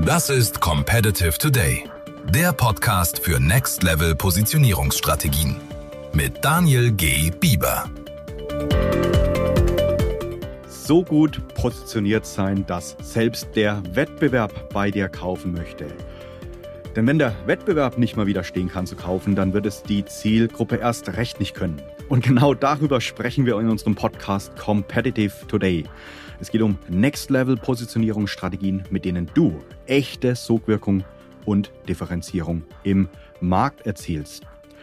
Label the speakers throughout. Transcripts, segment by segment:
Speaker 1: Das ist Competitive Today, der Podcast für Next Level Positionierungsstrategien mit Daniel G. Bieber.
Speaker 2: So gut positioniert sein, dass selbst der Wettbewerb bei dir kaufen möchte. Denn wenn der Wettbewerb nicht mal widerstehen kann zu kaufen, dann wird es die Zielgruppe erst recht nicht können. Und genau darüber sprechen wir in unserem Podcast Competitive Today. Es geht um Next-Level-Positionierungsstrategien, mit denen du echte Sogwirkung und Differenzierung im Markt erzielst.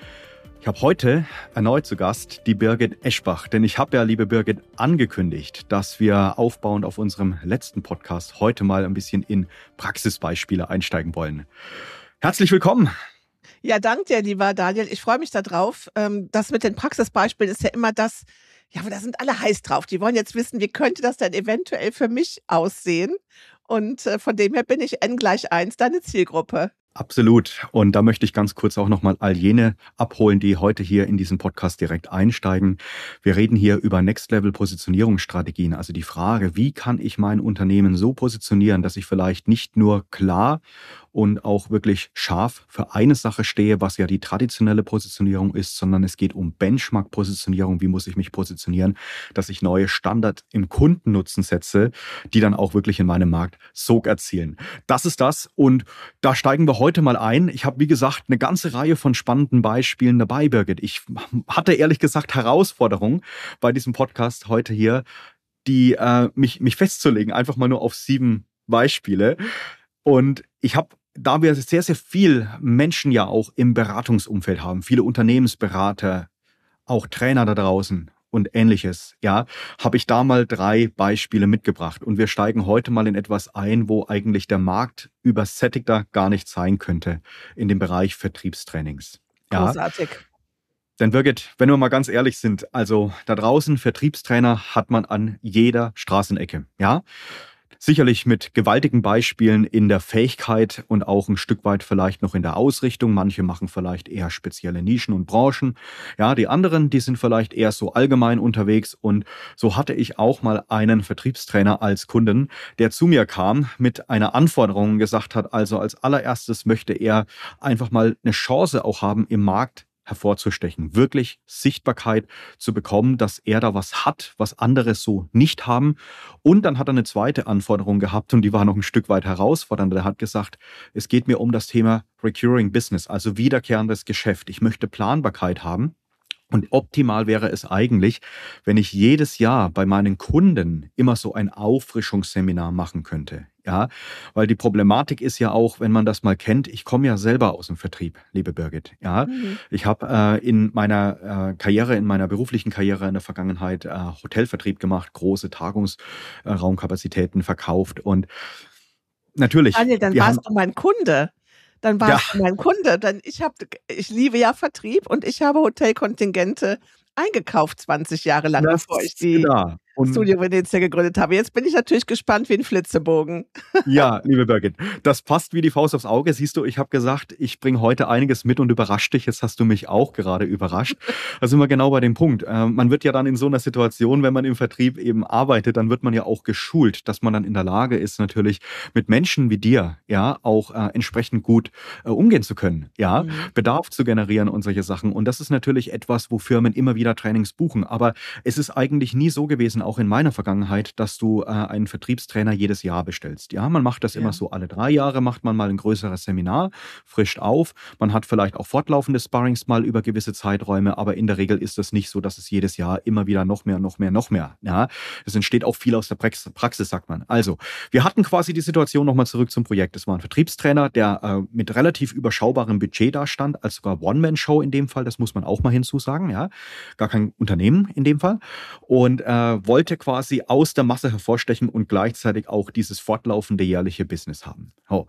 Speaker 2: Ich habe heute erneut zu Gast die Birgit Eschbach, denn ich habe ja, liebe Birgit, angekündigt, dass wir aufbauend auf unserem letzten Podcast heute mal ein bisschen in Praxisbeispiele einsteigen wollen. Herzlich willkommen.
Speaker 3: Ja, danke dir, lieber Daniel. Ich freue mich darauf. Das mit den Praxisbeispielen ist ja immer das, ja, aber da sind alle heiß drauf. Die wollen jetzt wissen, wie könnte das denn eventuell für mich aussehen? Und von dem her bin ich N=1, deine Zielgruppe.
Speaker 2: Absolut. Und da möchte ich ganz kurz auch nochmal all jene abholen, die heute hier in diesen Podcast direkt einsteigen. Wir reden hier über Next-Level-Positionierungsstrategien. Also die Frage, wie kann ich mein Unternehmen so positionieren, dass ich vielleicht nicht nur klar und auch wirklich scharf für eine Sache stehe, was ja die traditionelle Positionierung ist, sondern es geht um Benchmark-Positionierung. Wie muss ich mich positionieren, dass ich neue Standards im Kundennutzen setze, die dann auch wirklich in meinem Markt Sog erzielen. Das ist das und da steigen wir heute mal ein. Ich habe, wie gesagt, eine ganze Reihe von spannenden Beispielen dabei, Birgit. Ich hatte ehrlich gesagt Herausforderungen bei diesem Podcast heute hier, die mich festzulegen, einfach mal nur auf 7 Beispiele. Und ich habe, da wir sehr, sehr viel Menschen ja auch im Beratungsumfeld haben, viele Unternehmensberater, auch Trainer da draußen und Ähnliches, ja, habe ich da mal 3 Beispiele mitgebracht. Und wir steigen heute mal in etwas ein, wo eigentlich der Markt übersättigter gar nicht sein könnte, in dem Bereich Vertriebstrainings. Ja.
Speaker 3: Großartig.
Speaker 2: Denn Birgit, wenn wir mal ganz ehrlich sind, also da draußen Vertriebstrainer hat man an jeder Straßenecke, ja. Sicherlich mit gewaltigen Beispielen in der Fähigkeit und auch ein Stück weit vielleicht noch in der Ausrichtung. Manche machen vielleicht eher spezielle Nischen und Branchen. Ja, die anderen, die sind vielleicht eher so allgemein unterwegs. Und so hatte ich auch mal einen Vertriebstrainer als Kunden, der zu mir kam mit einer Anforderung und gesagt hat, also als allererstes möchte er einfach mal eine Chance auch haben im Markt hervorzustechen, wirklich Sichtbarkeit zu bekommen, dass er da was hat, was andere so nicht haben. Und dann hat er eine zweite Anforderung gehabt und die war noch ein Stück weit herausfordernd. Er hat gesagt, es geht mir um das Thema Recurring Business, also wiederkehrendes Geschäft. Ich möchte Planbarkeit haben. Und optimal wäre es eigentlich, wenn ich jedes Jahr bei meinen Kunden immer so ein Auffrischungsseminar machen könnte. Ja, weil die Problematik ist ja auch, wenn man das mal kennt, ich komme ja selber aus dem Vertrieb, liebe Birgit. Ja, ich habe in meiner Karriere, in meiner beruflichen Karriere in der Vergangenheit Hotelvertrieb gemacht, große Tagungsraumkapazitäten verkauft und natürlich.
Speaker 3: Daniel, dann warst du mein Kunde. Dann warst du mein Kunde. Denn ich liebe ja Vertrieb und ich habe Hotelkontingente eingekauft 20 Jahre lang, bevor ich die Studio Venezia gegründet habe. Jetzt bin ich natürlich gespannt wie ein Flitzebogen.
Speaker 2: Ja, liebe Birgit, das passt wie die Faust aufs Auge. Siehst du, ich habe gesagt, ich bringe heute einiges mit und überrascht dich. Jetzt hast du mich auch gerade überrascht. Da sind wir genau bei dem Punkt. Man wird ja dann in so einer Situation, wenn man im Vertrieb eben arbeitet, dann wird man ja auch geschult, dass man dann in der Lage ist, natürlich mit Menschen wie dir ja auch entsprechend gut umgehen zu können, ja, Bedarf zu generieren und solche Sachen. Und das ist natürlich etwas, wo Firmen immer wieder Trainings buchen. Aber es ist eigentlich nie so gewesen, auch in meiner Vergangenheit, dass du einen Vertriebstrainer jedes Jahr bestellst. Ja, man macht das immer so alle 3 Jahre, macht man mal ein größeres Seminar, frischt auf. Man hat vielleicht auch fortlaufende Sparrings mal über gewisse Zeiträume, aber in der Regel ist das nicht so, dass es jedes Jahr immer wieder noch mehr. Ja, es entsteht auch viel aus der Praxis, sagt man. Also, wir hatten quasi die Situation, nochmal zurück zum Projekt. Es war ein Vertriebstrainer, der mit relativ überschaubarem Budget da stand, als sogar One-Man-Show in dem Fall, das muss man auch mal hinzusagen, ja. Gar kein Unternehmen in dem Fall. Und wollte quasi aus der Masse hervorstechen und gleichzeitig auch dieses fortlaufende jährliche Business haben.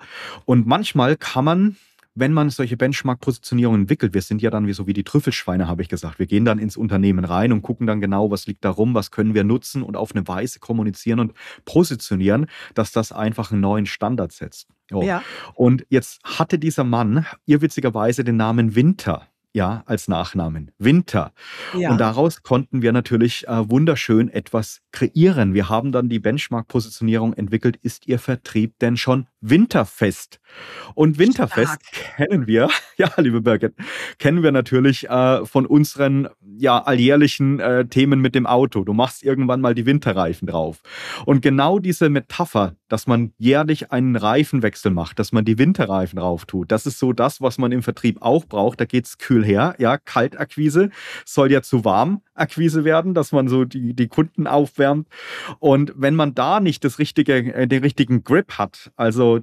Speaker 2: Und manchmal kann man, wenn man solche Benchmark-Positionierungen entwickelt, wir sind ja dann wie die Trüffelschweine, habe ich gesagt. Wir gehen dann ins Unternehmen rein und gucken dann genau, was liegt da rum, was können wir nutzen und auf eine Weise kommunizieren und positionieren, dass das einfach einen neuen Standard setzt. Ja. Und jetzt hatte dieser Mann irrwitzigerweise den Namen Winter. Ja, als Nachnamen. Winter. Ja. Und daraus konnten wir natürlich wunderschön etwas kreieren. Wir haben dann die Benchmark-Positionierung entwickelt. Ist Ihr Vertrieb denn schon Winterfest. Und Winterfest kennen wir, ja, liebe Birgit, kennen wir natürlich von unseren alljährlichen Themen mit dem Auto. Du machst irgendwann mal die Winterreifen drauf. Und genau diese Metapher, dass man jährlich einen Reifenwechsel macht, dass man die Winterreifen drauf tut, das ist so das, was man im Vertrieb auch braucht. Da geht's kühl her. Ja, Kaltakquise soll ja zu Warmakquise werden, dass man so die Kunden aufwärmt. Und wenn man da nicht den richtigen Grip hat, also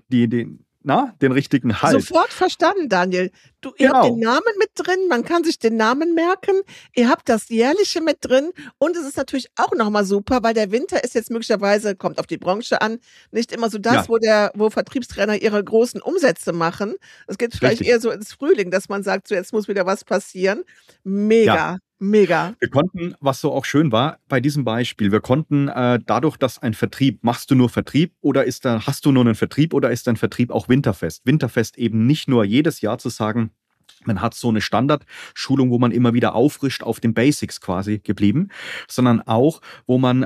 Speaker 2: den richtigen Halt.
Speaker 3: Sofort verstanden, Daniel. Ihr habt den Namen mit drin, man kann sich den Namen merken, ihr habt das Jährliche mit drin und es ist natürlich auch nochmal super, weil der Winter ist jetzt möglicherweise, kommt auf die Branche an, nicht immer so das, wo Vertriebstrainer ihre großen Umsätze machen. Es geht vielleicht eher so ins Frühling, dass man sagt, so jetzt muss wieder was passieren. Mega. Ja. Mega.
Speaker 2: Wir konnten, was so auch schön war, bei diesem Beispiel, wir konnten dadurch, dass ein Vertrieb, machst du nur Vertrieb oder hast du nur einen Vertrieb oder ist dein Vertrieb auch Winterfest? Winterfest eben nicht nur jedes Jahr zu sagen, man hat so eine Standardschulung, wo man immer wieder auffrischt, auf den Basics quasi geblieben, sondern auch, wo man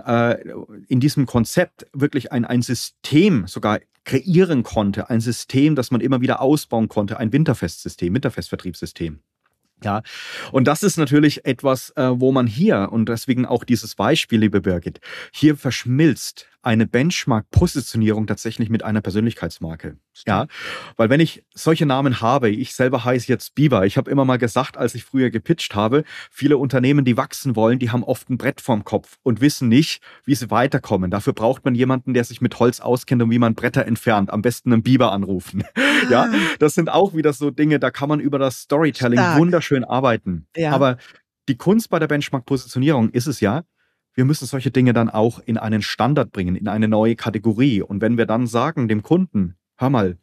Speaker 2: in diesem Konzept wirklich ein System sogar kreieren konnte, ein System, das man immer wieder ausbauen konnte, ein Winterfestvertriebssystem. Ja, und das ist natürlich etwas, wo man hier, und deswegen auch dieses Beispiel, liebe Birgit, hier verschmilzt eine Benchmark-Positionierung tatsächlich mit einer Persönlichkeitsmarke. Ja, weil wenn ich solche Namen habe, ich selber heiße jetzt Biber, ich habe immer mal gesagt, als ich früher gepitcht habe, viele Unternehmen, die wachsen wollen, die haben oft ein Brett vorm Kopf und wissen nicht, wie sie weiterkommen. Dafür braucht man jemanden, der sich mit Holz auskennt und wie man Bretter entfernt. Am besten einen Biber anrufen. Ja, das sind auch wieder so Dinge, da kann man über das Storytelling wunderschön arbeiten. Ja. Aber die Kunst bei der Benchmark-Positionierung ist es ja, wir müssen solche Dinge dann auch in einen Standard bringen, in eine neue Kategorie. Und wenn wir dann sagen dem Kunden, hör mal,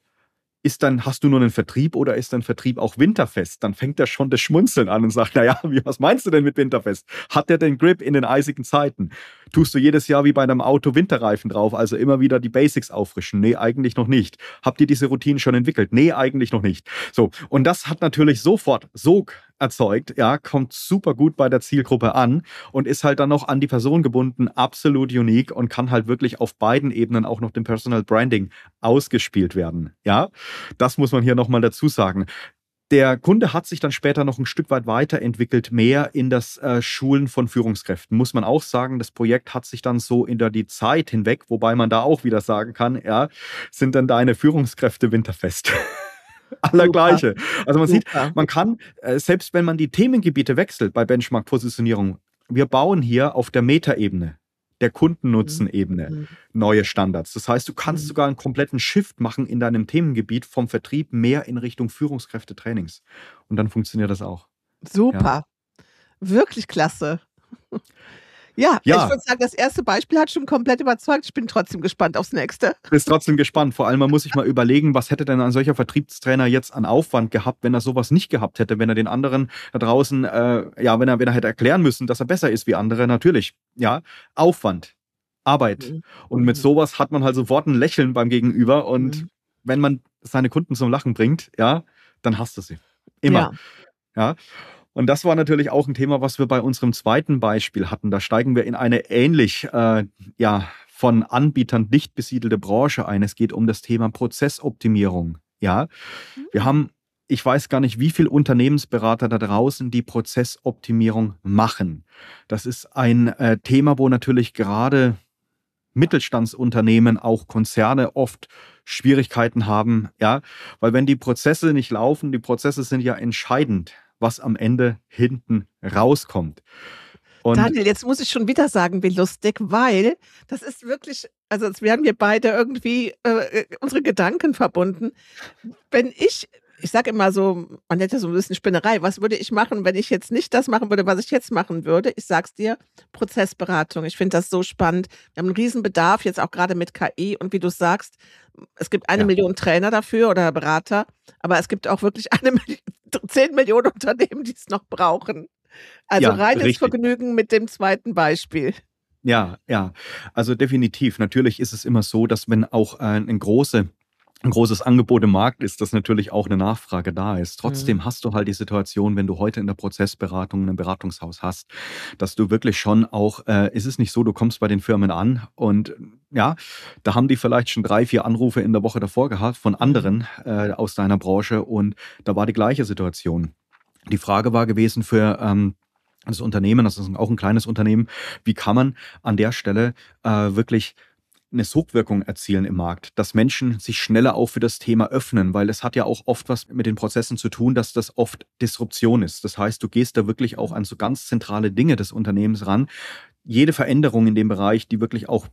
Speaker 2: hast du nur einen Vertrieb oder ist dein Vertrieb auch Winterfest? Dann fängt er schon das Schmunzeln an und sagt, naja, was meinst du denn mit Winterfest? Hat der den Grip in den eisigen Zeiten? Tust du jedes Jahr wie bei einem Auto Winterreifen drauf, also immer wieder die Basics auffrischen? Nee, eigentlich noch nicht. Habt ihr diese Routinen schon entwickelt? Nee, eigentlich noch nicht. So, und das hat natürlich sofort Sog erzeugt, ja, kommt super gut bei der Zielgruppe an und ist halt dann noch an die Person gebunden, absolut unique und kann halt wirklich auf beiden Ebenen auch noch dem Personal Branding ausgespielt werden, ja. Das muss man hier nochmal dazu sagen. Der Kunde hat sich dann später noch ein Stück weit weiterentwickelt, mehr in das Schulen von Führungskräften. Muss man auch sagen, das Projekt hat sich dann so in die Zeit hinweg, wobei man da auch wieder sagen kann, ja, sind dann deine Führungskräfte Winterfest? Allergleiche. Also man sieht, man kann, selbst wenn man die Themengebiete wechselt bei Benchmark-Positionierung, wir bauen hier auf der Metaebene, der Kundennutzenebene neue Standards. Das heißt, du kannst sogar einen kompletten Shift machen in deinem Themengebiet vom Vertrieb mehr in Richtung Führungskräftetrainings. Und dann funktioniert das auch.
Speaker 3: Super. Ja. Wirklich klasse. Ja, ich würde sagen, das erste Beispiel hat schon komplett überzeugt. Ich bin trotzdem gespannt aufs nächste.
Speaker 2: Ich bin trotzdem gespannt. Vor allem, man muss sich mal überlegen, was hätte denn ein solcher Vertriebstrainer jetzt an Aufwand gehabt, wenn er sowas nicht gehabt hätte, wenn er den anderen da draußen, wenn er hätte erklären müssen, dass er besser ist wie andere, natürlich. Ja, Aufwand, Arbeit. Und mit sowas hat man halt sofort ein Lächeln beim Gegenüber. Und wenn man seine Kunden zum Lachen bringt, ja, dann hasst du sie. Immer. Ja. Und das war natürlich auch ein Thema, was wir bei unserem zweiten Beispiel hatten. Da steigen wir in eine ähnlich von Anbietern nicht besiedelte Branche ein. Es geht um das Thema Prozessoptimierung. Ja, wir haben, ich weiß gar nicht, wie viele Unternehmensberater da draußen, die Prozessoptimierung machen. Das ist ein Thema, wo natürlich gerade Mittelstandsunternehmen, auch Konzerne oft Schwierigkeiten haben. Ja, weil wenn die Prozesse nicht laufen, die Prozesse sind ja entscheidend, was am Ende hinten rauskommt.
Speaker 3: Und Daniel, jetzt muss ich schon wieder sagen, wie lustig, weil das ist wirklich, also jetzt werden wir beide irgendwie unsere Gedanken verbunden. Wenn ich sage immer so, man nennt ja so ein bisschen Spinnerei, was würde ich machen, wenn ich jetzt nicht das machen würde, was ich jetzt machen würde? Ich sag's dir, Prozessberatung. Ich finde das so spannend. Wir haben einen riesen Bedarf, jetzt auch gerade mit KI und wie du sagst, es gibt 1 Million Trainer dafür oder Berater, aber es gibt auch wirklich 10 Millionen Unternehmen, die es noch brauchen. Also reines Vergnügen mit dem zweiten Beispiel.
Speaker 2: Ja, also definitiv. Natürlich ist es immer so, dass wenn auch eine große ein großes Angebot im Markt ist, dass natürlich auch eine Nachfrage da ist. Trotzdem hast du halt die Situation, wenn du heute in der Prozessberatung ein Beratungshaus hast, dass du wirklich schon auch, ist es nicht so, du kommst bei den Firmen an und ja, da haben die vielleicht schon 3, 4 Anrufe in der Woche davor gehabt von anderen aus deiner Branche und da war die gleiche Situation. Die Frage war gewesen für das Unternehmen, das ist auch ein kleines Unternehmen, wie kann man an der Stelle wirklich eine Sogwirkung erzielen im Markt, dass Menschen sich schneller auch für das Thema öffnen, weil es hat ja auch oft was mit den Prozessen zu tun, dass das oft Disruption ist. Das heißt, du gehst da wirklich auch an so ganz zentrale Dinge des Unternehmens ran. Jede Veränderung in dem Bereich, die wirklich auch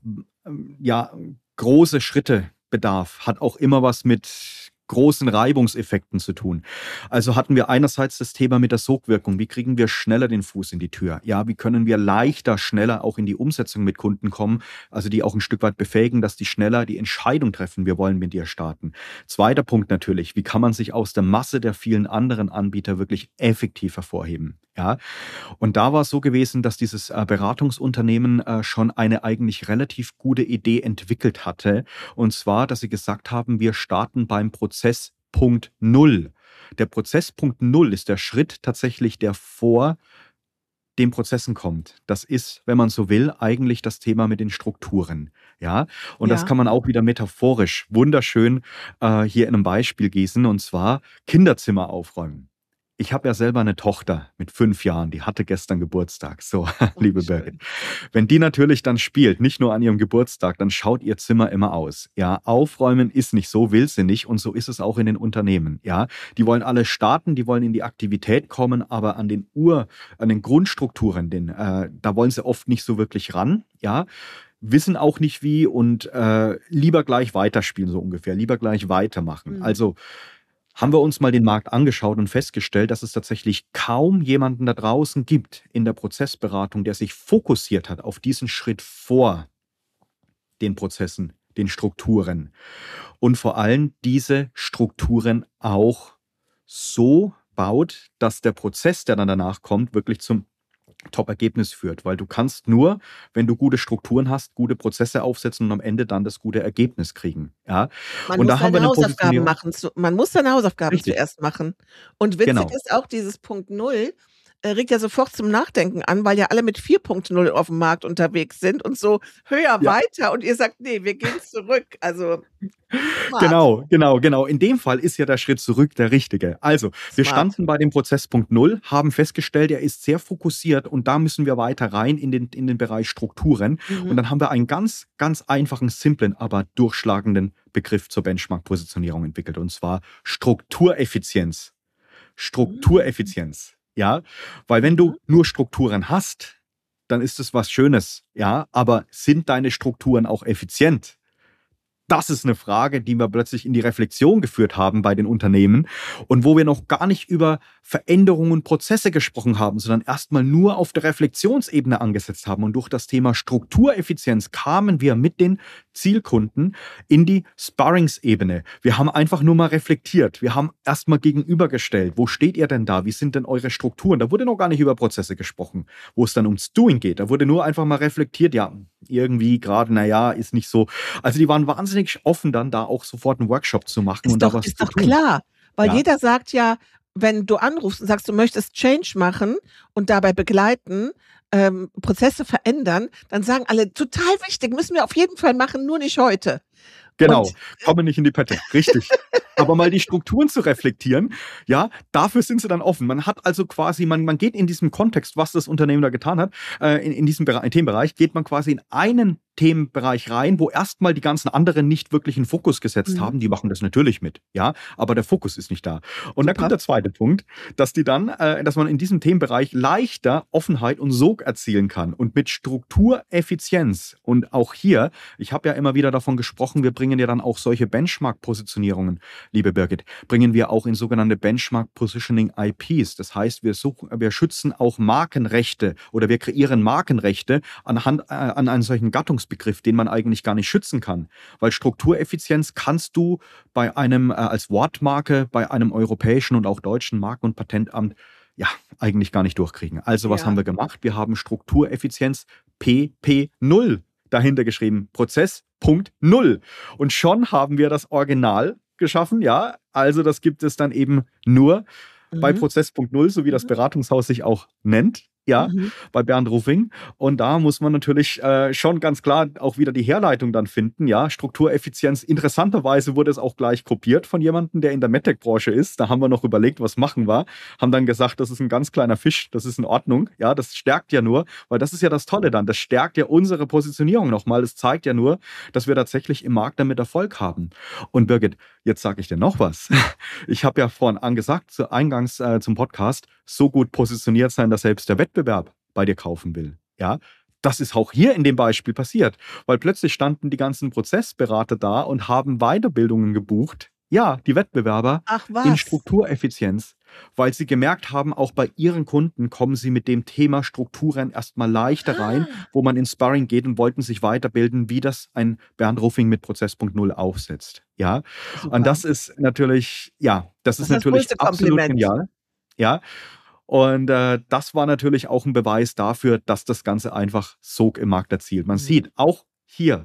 Speaker 2: große Schritte bedarf, hat auch immer was mit großen Reibungseffekten zu tun. Also hatten wir einerseits das Thema mit der Sogwirkung. Wie kriegen wir schneller den Fuß in die Tür? Ja, wie können wir leichter, schneller auch in die Umsetzung mit Kunden kommen? Also die auch ein Stück weit befähigen, dass die schneller die Entscheidung treffen, wir wollen mit dir starten. Zweiter Punkt natürlich, wie kann man sich aus der Masse der vielen anderen Anbieter wirklich effektiv hervorheben? Ja, und da war es so gewesen, dass dieses Beratungsunternehmen schon eine eigentlich relativ gute Idee entwickelt hatte. Und zwar, dass sie gesagt haben, wir starten beim Prozess Punkt 0. Der Prozess Punkt 0 ist der Schritt tatsächlich, der vor den Prozessen kommt. Das ist, wenn man so will, eigentlich das Thema mit den Strukturen. Ja, und das kann man auch wieder metaphorisch wunderschön hier in einem Beispiel gießen, und zwar Kinderzimmer aufräumen. Ich habe ja selber eine Tochter mit 5 Jahren, die hatte gestern Geburtstag. So, liebe Birgit. Wenn die natürlich dann spielt, nicht nur an ihrem Geburtstag, dann schaut ihr Zimmer immer aus. Ja, aufräumen ist nicht so, will sie nicht, und so ist es auch in den Unternehmen. Ja, die wollen alle starten, die wollen in die Aktivität kommen, aber an den Grundstrukturen, da wollen sie oft nicht so wirklich ran. Ja, wissen auch nicht wie und lieber gleich weiterspielen, so ungefähr, lieber gleich weitermachen. Also haben wir uns mal den Markt angeschaut und festgestellt, dass es tatsächlich kaum jemanden da draußen gibt in der Prozessberatung, der sich fokussiert hat auf diesen Schritt vor den Prozessen, den Strukturen. Und vor allem diese Strukturen auch so baut, dass der Prozess, der dann danach kommt, wirklich zum Top-Ergebnis führt, weil du kannst nur, wenn du gute Strukturen hast, gute Prozesse aufsetzen und am Ende dann das gute Ergebnis kriegen. Ja?
Speaker 3: Man muss seine Hausaufgaben machen. Man muss seine Hausaufgaben zuerst machen. Und witzig ist auch, dieses Punkt 0 regt ja sofort zum Nachdenken an, weil ja alle mit 4.0 auf dem Markt unterwegs sind und so höher weiter und ihr sagt, nee, wir gehen zurück. Also
Speaker 2: Genau. In dem Fall ist ja der Schritt zurück der richtige. Also, wir standen bei dem Prozesspunkt 0, haben festgestellt, er ist sehr fokussiert und da müssen wir weiter rein in den Bereich Strukturen. Und dann haben wir einen ganz, ganz einfachen, simplen, aber durchschlagenden Begriff zur Benchmark-Positionierung entwickelt, und zwar Struktureffizienz. Struktureffizienz. Ja, weil wenn du nur Strukturen hast, dann ist es was Schönes, ja, aber sind deine Strukturen auch effizient? Das ist eine Frage, die wir plötzlich in die Reflexion geführt haben bei den Unternehmen und wo wir noch gar nicht über Veränderungen und Prozesse gesprochen haben, sondern erstmal nur auf der Reflexionsebene angesetzt haben. Und durch das Thema Struktureffizienz kamen wir mit den Zielkunden in die Sparringsebene. Wir haben einfach nur mal reflektiert. Wir haben erstmal gegenübergestellt. Wo steht ihr denn da? Wie sind denn eure Strukturen? Da wurde noch gar nicht über Prozesse gesprochen, wo es dann ums Doing geht. Da wurde nur einfach mal reflektiert. Ja, irgendwie gerade, ist nicht so. Also die waren wahnsinnig offen, dann da auch sofort einen Workshop zu machen und da was zu tun.
Speaker 3: Ist doch klar, weil jeder sagt ja, wenn du anrufst und sagst, du möchtest Change machen und dabei begleiten, Prozesse verändern, dann sagen alle, total wichtig, müssen wir auf jeden Fall machen, nur nicht heute.
Speaker 2: Genau, kommen nicht in die Pette, richtig. Aber mal die Strukturen zu reflektieren, ja, dafür sind sie dann offen. Man hat also quasi, man geht in diesem Kontext, was das Unternehmen da getan hat, in diesem Themenbereich, geht man quasi in einen Themenbereich rein, wo erstmal die ganzen anderen nicht wirklich einen Fokus gesetzt haben. Die machen das natürlich mit, ja, aber der Fokus ist nicht da. Und dann kommt der zweite Punkt, dass man in diesem Themenbereich leichter Offenheit und Sog erzielen kann und mit Struktureffizienz. Und auch hier, ich habe ja immer wieder davon gesprochen, wir bringen ja dann auch solche Benchmark-Positionierungen, liebe Birgit, bringen wir auch in sogenannte Benchmark-Positioning-IPs. Das heißt, wir schützen auch Markenrechte oder wir kreieren Markenrechte an einem solchen Gattungsbegriff, den man eigentlich gar nicht schützen kann. Weil Struktureffizienz kannst du bei einem als Wortmarke bei einem europäischen und auch deutschen Marken- und Patentamt eigentlich gar nicht durchkriegen. Also was haben wir gemacht? Wir haben Struktureffizienz PP0 dahinter geschrieben, Prozess.0. Und schon haben wir das Original geschaffen, ja. Also das gibt es dann eben nur bei Prozess.0, so wie das Beratungshaus sich auch nennt. Ja, bei Bernd Ruffing. Und da muss man natürlich schon ganz klar auch wieder die Herleitung dann finden. Ja, Struktureffizienz. Interessanterweise wurde es auch gleich kopiert von jemandem, der in der MedTech-Branche ist. Da haben wir noch überlegt, was machen wir. Haben dann gesagt, das ist ein ganz kleiner Fisch, das ist in Ordnung. Ja, das stärkt ja nur, weil das ist ja das Tolle dann. Das stärkt ja unsere Positionierung nochmal. Es zeigt ja nur, dass wir tatsächlich im Markt damit Erfolg haben. Und Birgit, jetzt sage ich dir noch was. Ich habe ja vorhin angesagt, eingangs zum Podcast, so gut positioniert sein, dass selbst der Wettbewerb bei dir kaufen will. Ja, das ist auch hier in dem Beispiel passiert, weil plötzlich standen die ganzen Prozessberater da und haben Weiterbildungen gebucht. Ja, die Wettbewerber in Struktureffizienz, weil sie gemerkt haben, auch bei ihren Kunden kommen sie mit dem Thema Strukturen erstmal leichter rein, wo man ins Sparring geht und wollten sich weiterbilden, wie das ein Bernd Ruffing mit Prozess.0 aufsetzt. Ja, super. Und das ist natürlich, das ist natürlich absolut genial. Ja. Und das war natürlich auch ein Beweis dafür, dass das Ganze einfach Sog im Markt erzielt. Man sieht auch hier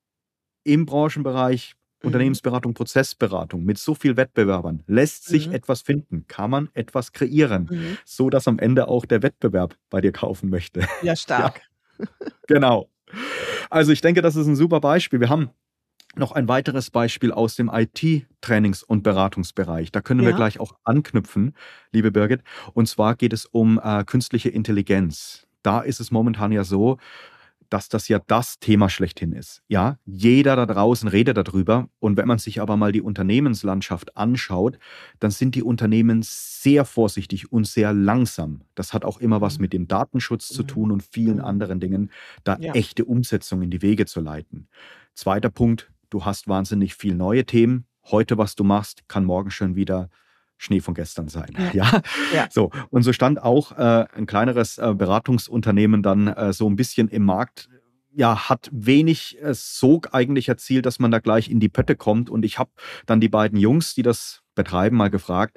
Speaker 2: im Branchenbereich Unternehmensberatung, Prozessberatung mit so viel Wettbewerbern lässt sich etwas finden, kann man etwas kreieren, so dass am Ende auch der Wettbewerb bei dir kaufen möchte.
Speaker 3: Ja, stark.
Speaker 2: Ja, genau. Also ich denke, das ist ein super Beispiel. Wir haben noch ein weiteres Beispiel aus dem IT-Trainings- und Beratungsbereich. Da können wir gleich auch anknüpfen, liebe Birgit. Und zwar geht es um künstliche Intelligenz. Da ist es momentan ja so, dass das ja das Thema schlechthin ist. Ja, jeder da draußen redet darüber. Und wenn man sich aber mal die Unternehmenslandschaft anschaut, dann sind die Unternehmen sehr vorsichtig und sehr langsam. Das hat auch immer was mit dem Datenschutz zu tun und vielen anderen Dingen, da echte Umsetzung in die Wege zu leiten. Zweiter Punkt, du hast wahnsinnig viel neue Themen. Heute, was du machst, kann morgen schon wieder Schnee von gestern sein. Ja. So. Und so stand auch ein kleineres Beratungsunternehmen dann so ein bisschen im Markt, hat wenig Sog eigentlich erzielt, dass man da gleich in die Pötte kommt. Und ich habe dann die beiden Jungs, die das betreiben, mal gefragt,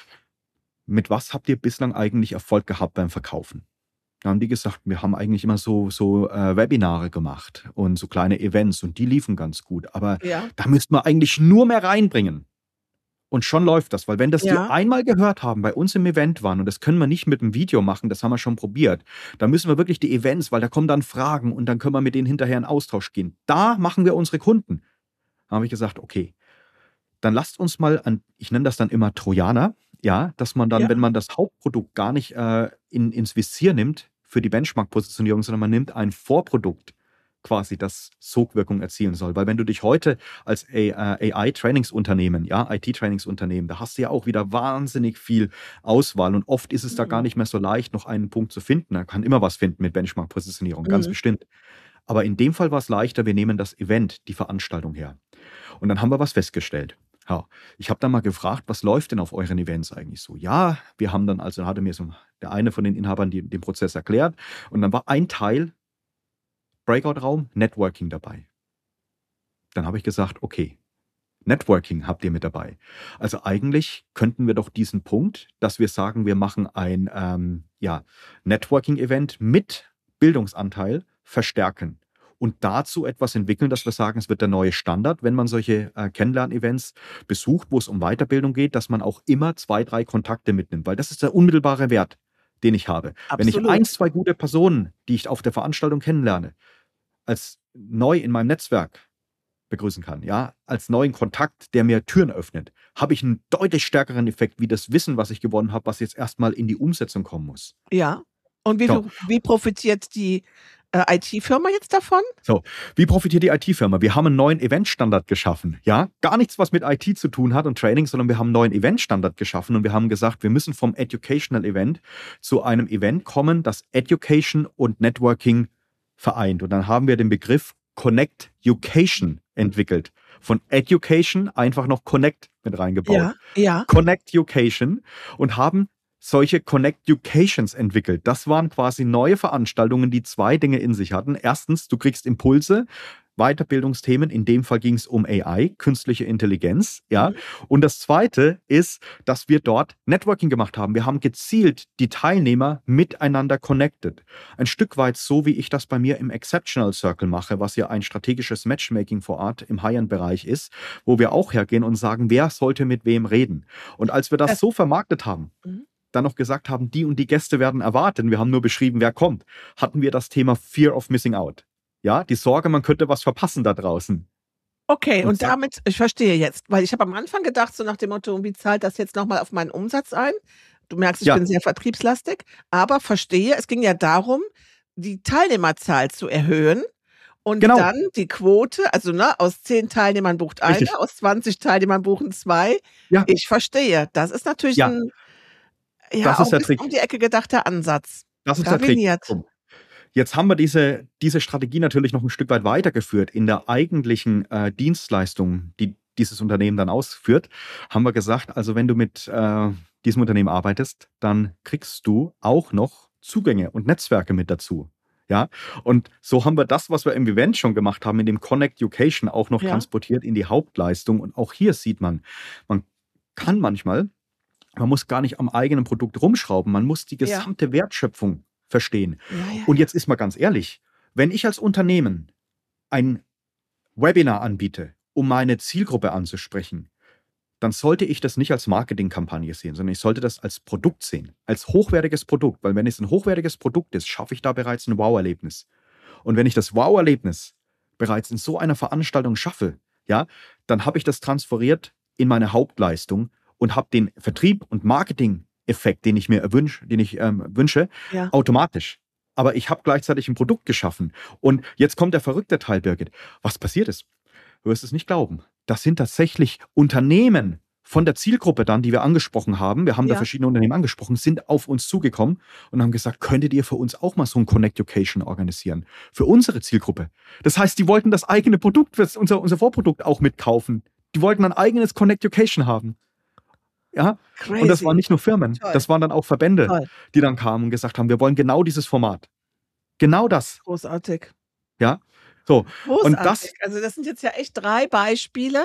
Speaker 2: mit was habt ihr bislang eigentlich Erfolg gehabt beim Verkaufen? Da haben die gesagt, wir haben eigentlich immer so Webinare gemacht und so kleine Events und die liefen ganz gut. Aber da müssten wir eigentlich nur mehr reinbringen. Und schon läuft das, weil wenn das die einmal gehört haben, bei uns im Event waren, und das können wir nicht mit einem Video machen, das haben wir schon probiert, da müssen wir wirklich die Events, weil da kommen dann Fragen und dann können wir mit denen hinterher in Austausch gehen. Da machen wir unsere Kunden. Da habe ich gesagt, okay, dann lasst uns mal ich nenne das dann immer Trojaner, dass man dann, wenn man das Hauptprodukt gar nicht ins Visier nimmt für die Benchmark-Positionierung, sondern man nimmt ein Vorprodukt, quasi das Sogwirkung erzielen soll. Weil wenn du dich heute als AI-Trainingsunternehmen, IT-Trainingsunternehmen, da hast du ja auch wieder wahnsinnig viel Auswahl und oft ist es da gar nicht mehr so leicht, noch einen Punkt zu finden. Man kann immer was finden mit Benchmark-Positionierung, ganz bestimmt. Aber in dem Fall war es leichter, wir nehmen das Event, die Veranstaltung her. Und dann haben wir was festgestellt. Ja, ich habe dann mal gefragt, was läuft denn auf euren Events eigentlich so? Ja, wir haben dann, also hatte mir so der eine von den Inhabern den Prozess erklärt und dann war ein Teil Breakout-Raum, Networking dabei. Dann habe ich gesagt, okay, Networking habt ihr mit dabei. Also eigentlich könnten wir doch diesen Punkt, dass wir sagen, wir machen ein Networking-Event mit Bildungsanteil verstärken und dazu etwas entwickeln, dass wir sagen, es wird der neue Standard, wenn man solche Kennenlern-Events besucht, wo es um Weiterbildung geht, dass man auch immer 2, 3 Kontakte mitnimmt, weil das ist der unmittelbare Wert, den ich habe. Absolut. Wenn ich 1, 2 gute Personen, die ich auf der Veranstaltung kennenlerne, als neu in meinem Netzwerk begrüßen kann, als neuen Kontakt, der mir Türen öffnet, habe ich einen deutlich stärkeren Effekt, wie das Wissen, was ich gewonnen habe, was jetzt erstmal in die Umsetzung kommen muss.
Speaker 3: Ja, und wie profitiert die IT-Firma jetzt davon?
Speaker 2: So, wie profitiert die IT-Firma? Wir haben einen neuen Eventstandard geschaffen, gar nichts, was mit IT zu tun hat und Training, sondern wir haben einen neuen Eventstandard geschaffen und wir haben gesagt, wir müssen vom Educational Event zu einem Event kommen, das Education und Networking vereint. Und dann haben wir den Begriff Connect Education entwickelt. Von Education einfach noch Connect mit reingebaut. Connect Education und haben solche Connect Educations entwickelt. Das waren quasi neue Veranstaltungen, die 2 Dinge in sich hatten. Erstens, du kriegst Impulse, Weiterbildungsthemen. In dem Fall ging es um AI, künstliche Intelligenz. Ja. Und das Zweite ist, dass wir dort Networking gemacht haben. Wir haben gezielt die Teilnehmer miteinander connected. Ein Stück weit so, wie ich das bei mir im Exceptional Circle mache, was ja ein strategisches Matchmaking vor Ort im High-End-Bereich ist, wo wir auch hergehen und sagen, wer sollte mit wem reden. Und als wir das so vermarktet haben, dann noch gesagt haben, die und die Gäste werden erwartet, wir haben nur beschrieben, wer kommt, hatten wir das Thema Fear of Missing Out. Ja, die Sorge, man könnte was verpassen da draußen.
Speaker 3: Okay, und damit, ich verstehe jetzt, weil ich habe am Anfang gedacht, so nach dem Motto, wie zahlt das jetzt nochmal auf meinen Umsatz ein? Du merkst, ich bin sehr vertriebslastig, aber verstehe, es ging ja darum, die Teilnehmerzahl zu erhöhen und dann die Quote, also aus 10 Teilnehmern bucht einer, aus 20 Teilnehmern buchen 2. Ja. Ich verstehe, das ist natürlich ein
Speaker 2: das ist der Trick.
Speaker 3: Um die Ecke gedachter Ansatz.
Speaker 2: Das ist der Trick. Jetzt haben wir diese Strategie natürlich noch ein Stück weit weitergeführt. In der eigentlichen Dienstleistung, die dieses Unternehmen dann ausführt, haben wir gesagt, also wenn du mit diesem Unternehmen arbeitest, dann kriegst du auch noch Zugänge und Netzwerke mit dazu. Ja, und so haben wir das, was wir im Event schon gemacht haben, in dem Connect Education auch noch transportiert in die Hauptleistung. Und auch hier sieht man kann manchmal, man muss gar nicht am eigenen Produkt rumschrauben, man muss die gesamte Wertschöpfung verstehen. Und jetzt ist mal ganz ehrlich, wenn ich als Unternehmen ein Webinar anbiete, um meine Zielgruppe anzusprechen, dann sollte ich das nicht als Marketingkampagne sehen, sondern ich sollte das als Produkt sehen, als hochwertiges Produkt, weil wenn es ein hochwertiges Produkt ist, schaffe ich da bereits ein Wow-Erlebnis. Und wenn ich das Wow-Erlebnis bereits in so einer Veranstaltung schaffe, dann habe ich das transferiert in meine Hauptleistung und habe den Vertrieb und Marketing-Effekt, den ich mir wünsche, automatisch. Aber ich habe gleichzeitig ein Produkt geschaffen. Und jetzt kommt der verrückte Teil, Birgit. Was passiert ist? Du wirst es nicht glauben. Das sind tatsächlich Unternehmen von der Zielgruppe dann, die wir angesprochen haben. Wir haben da verschiedene Unternehmen angesprochen, sind auf uns zugekommen und haben gesagt, könntet ihr für uns auch mal so ein Connect Education organisieren? Für unsere Zielgruppe. Das heißt, die wollten das eigene Produkt, unser Vorprodukt auch mitkaufen. Die wollten ein eigenes Connect Education haben. Ja, crazy. Und das waren nicht nur Firmen, das waren dann auch Verbände, die dann kamen und gesagt haben, wir wollen genau dieses Format. Genau das.
Speaker 3: Großartig.
Speaker 2: Ja, so.
Speaker 3: Großartig. Also das sind jetzt ja echt 3 Beispiele.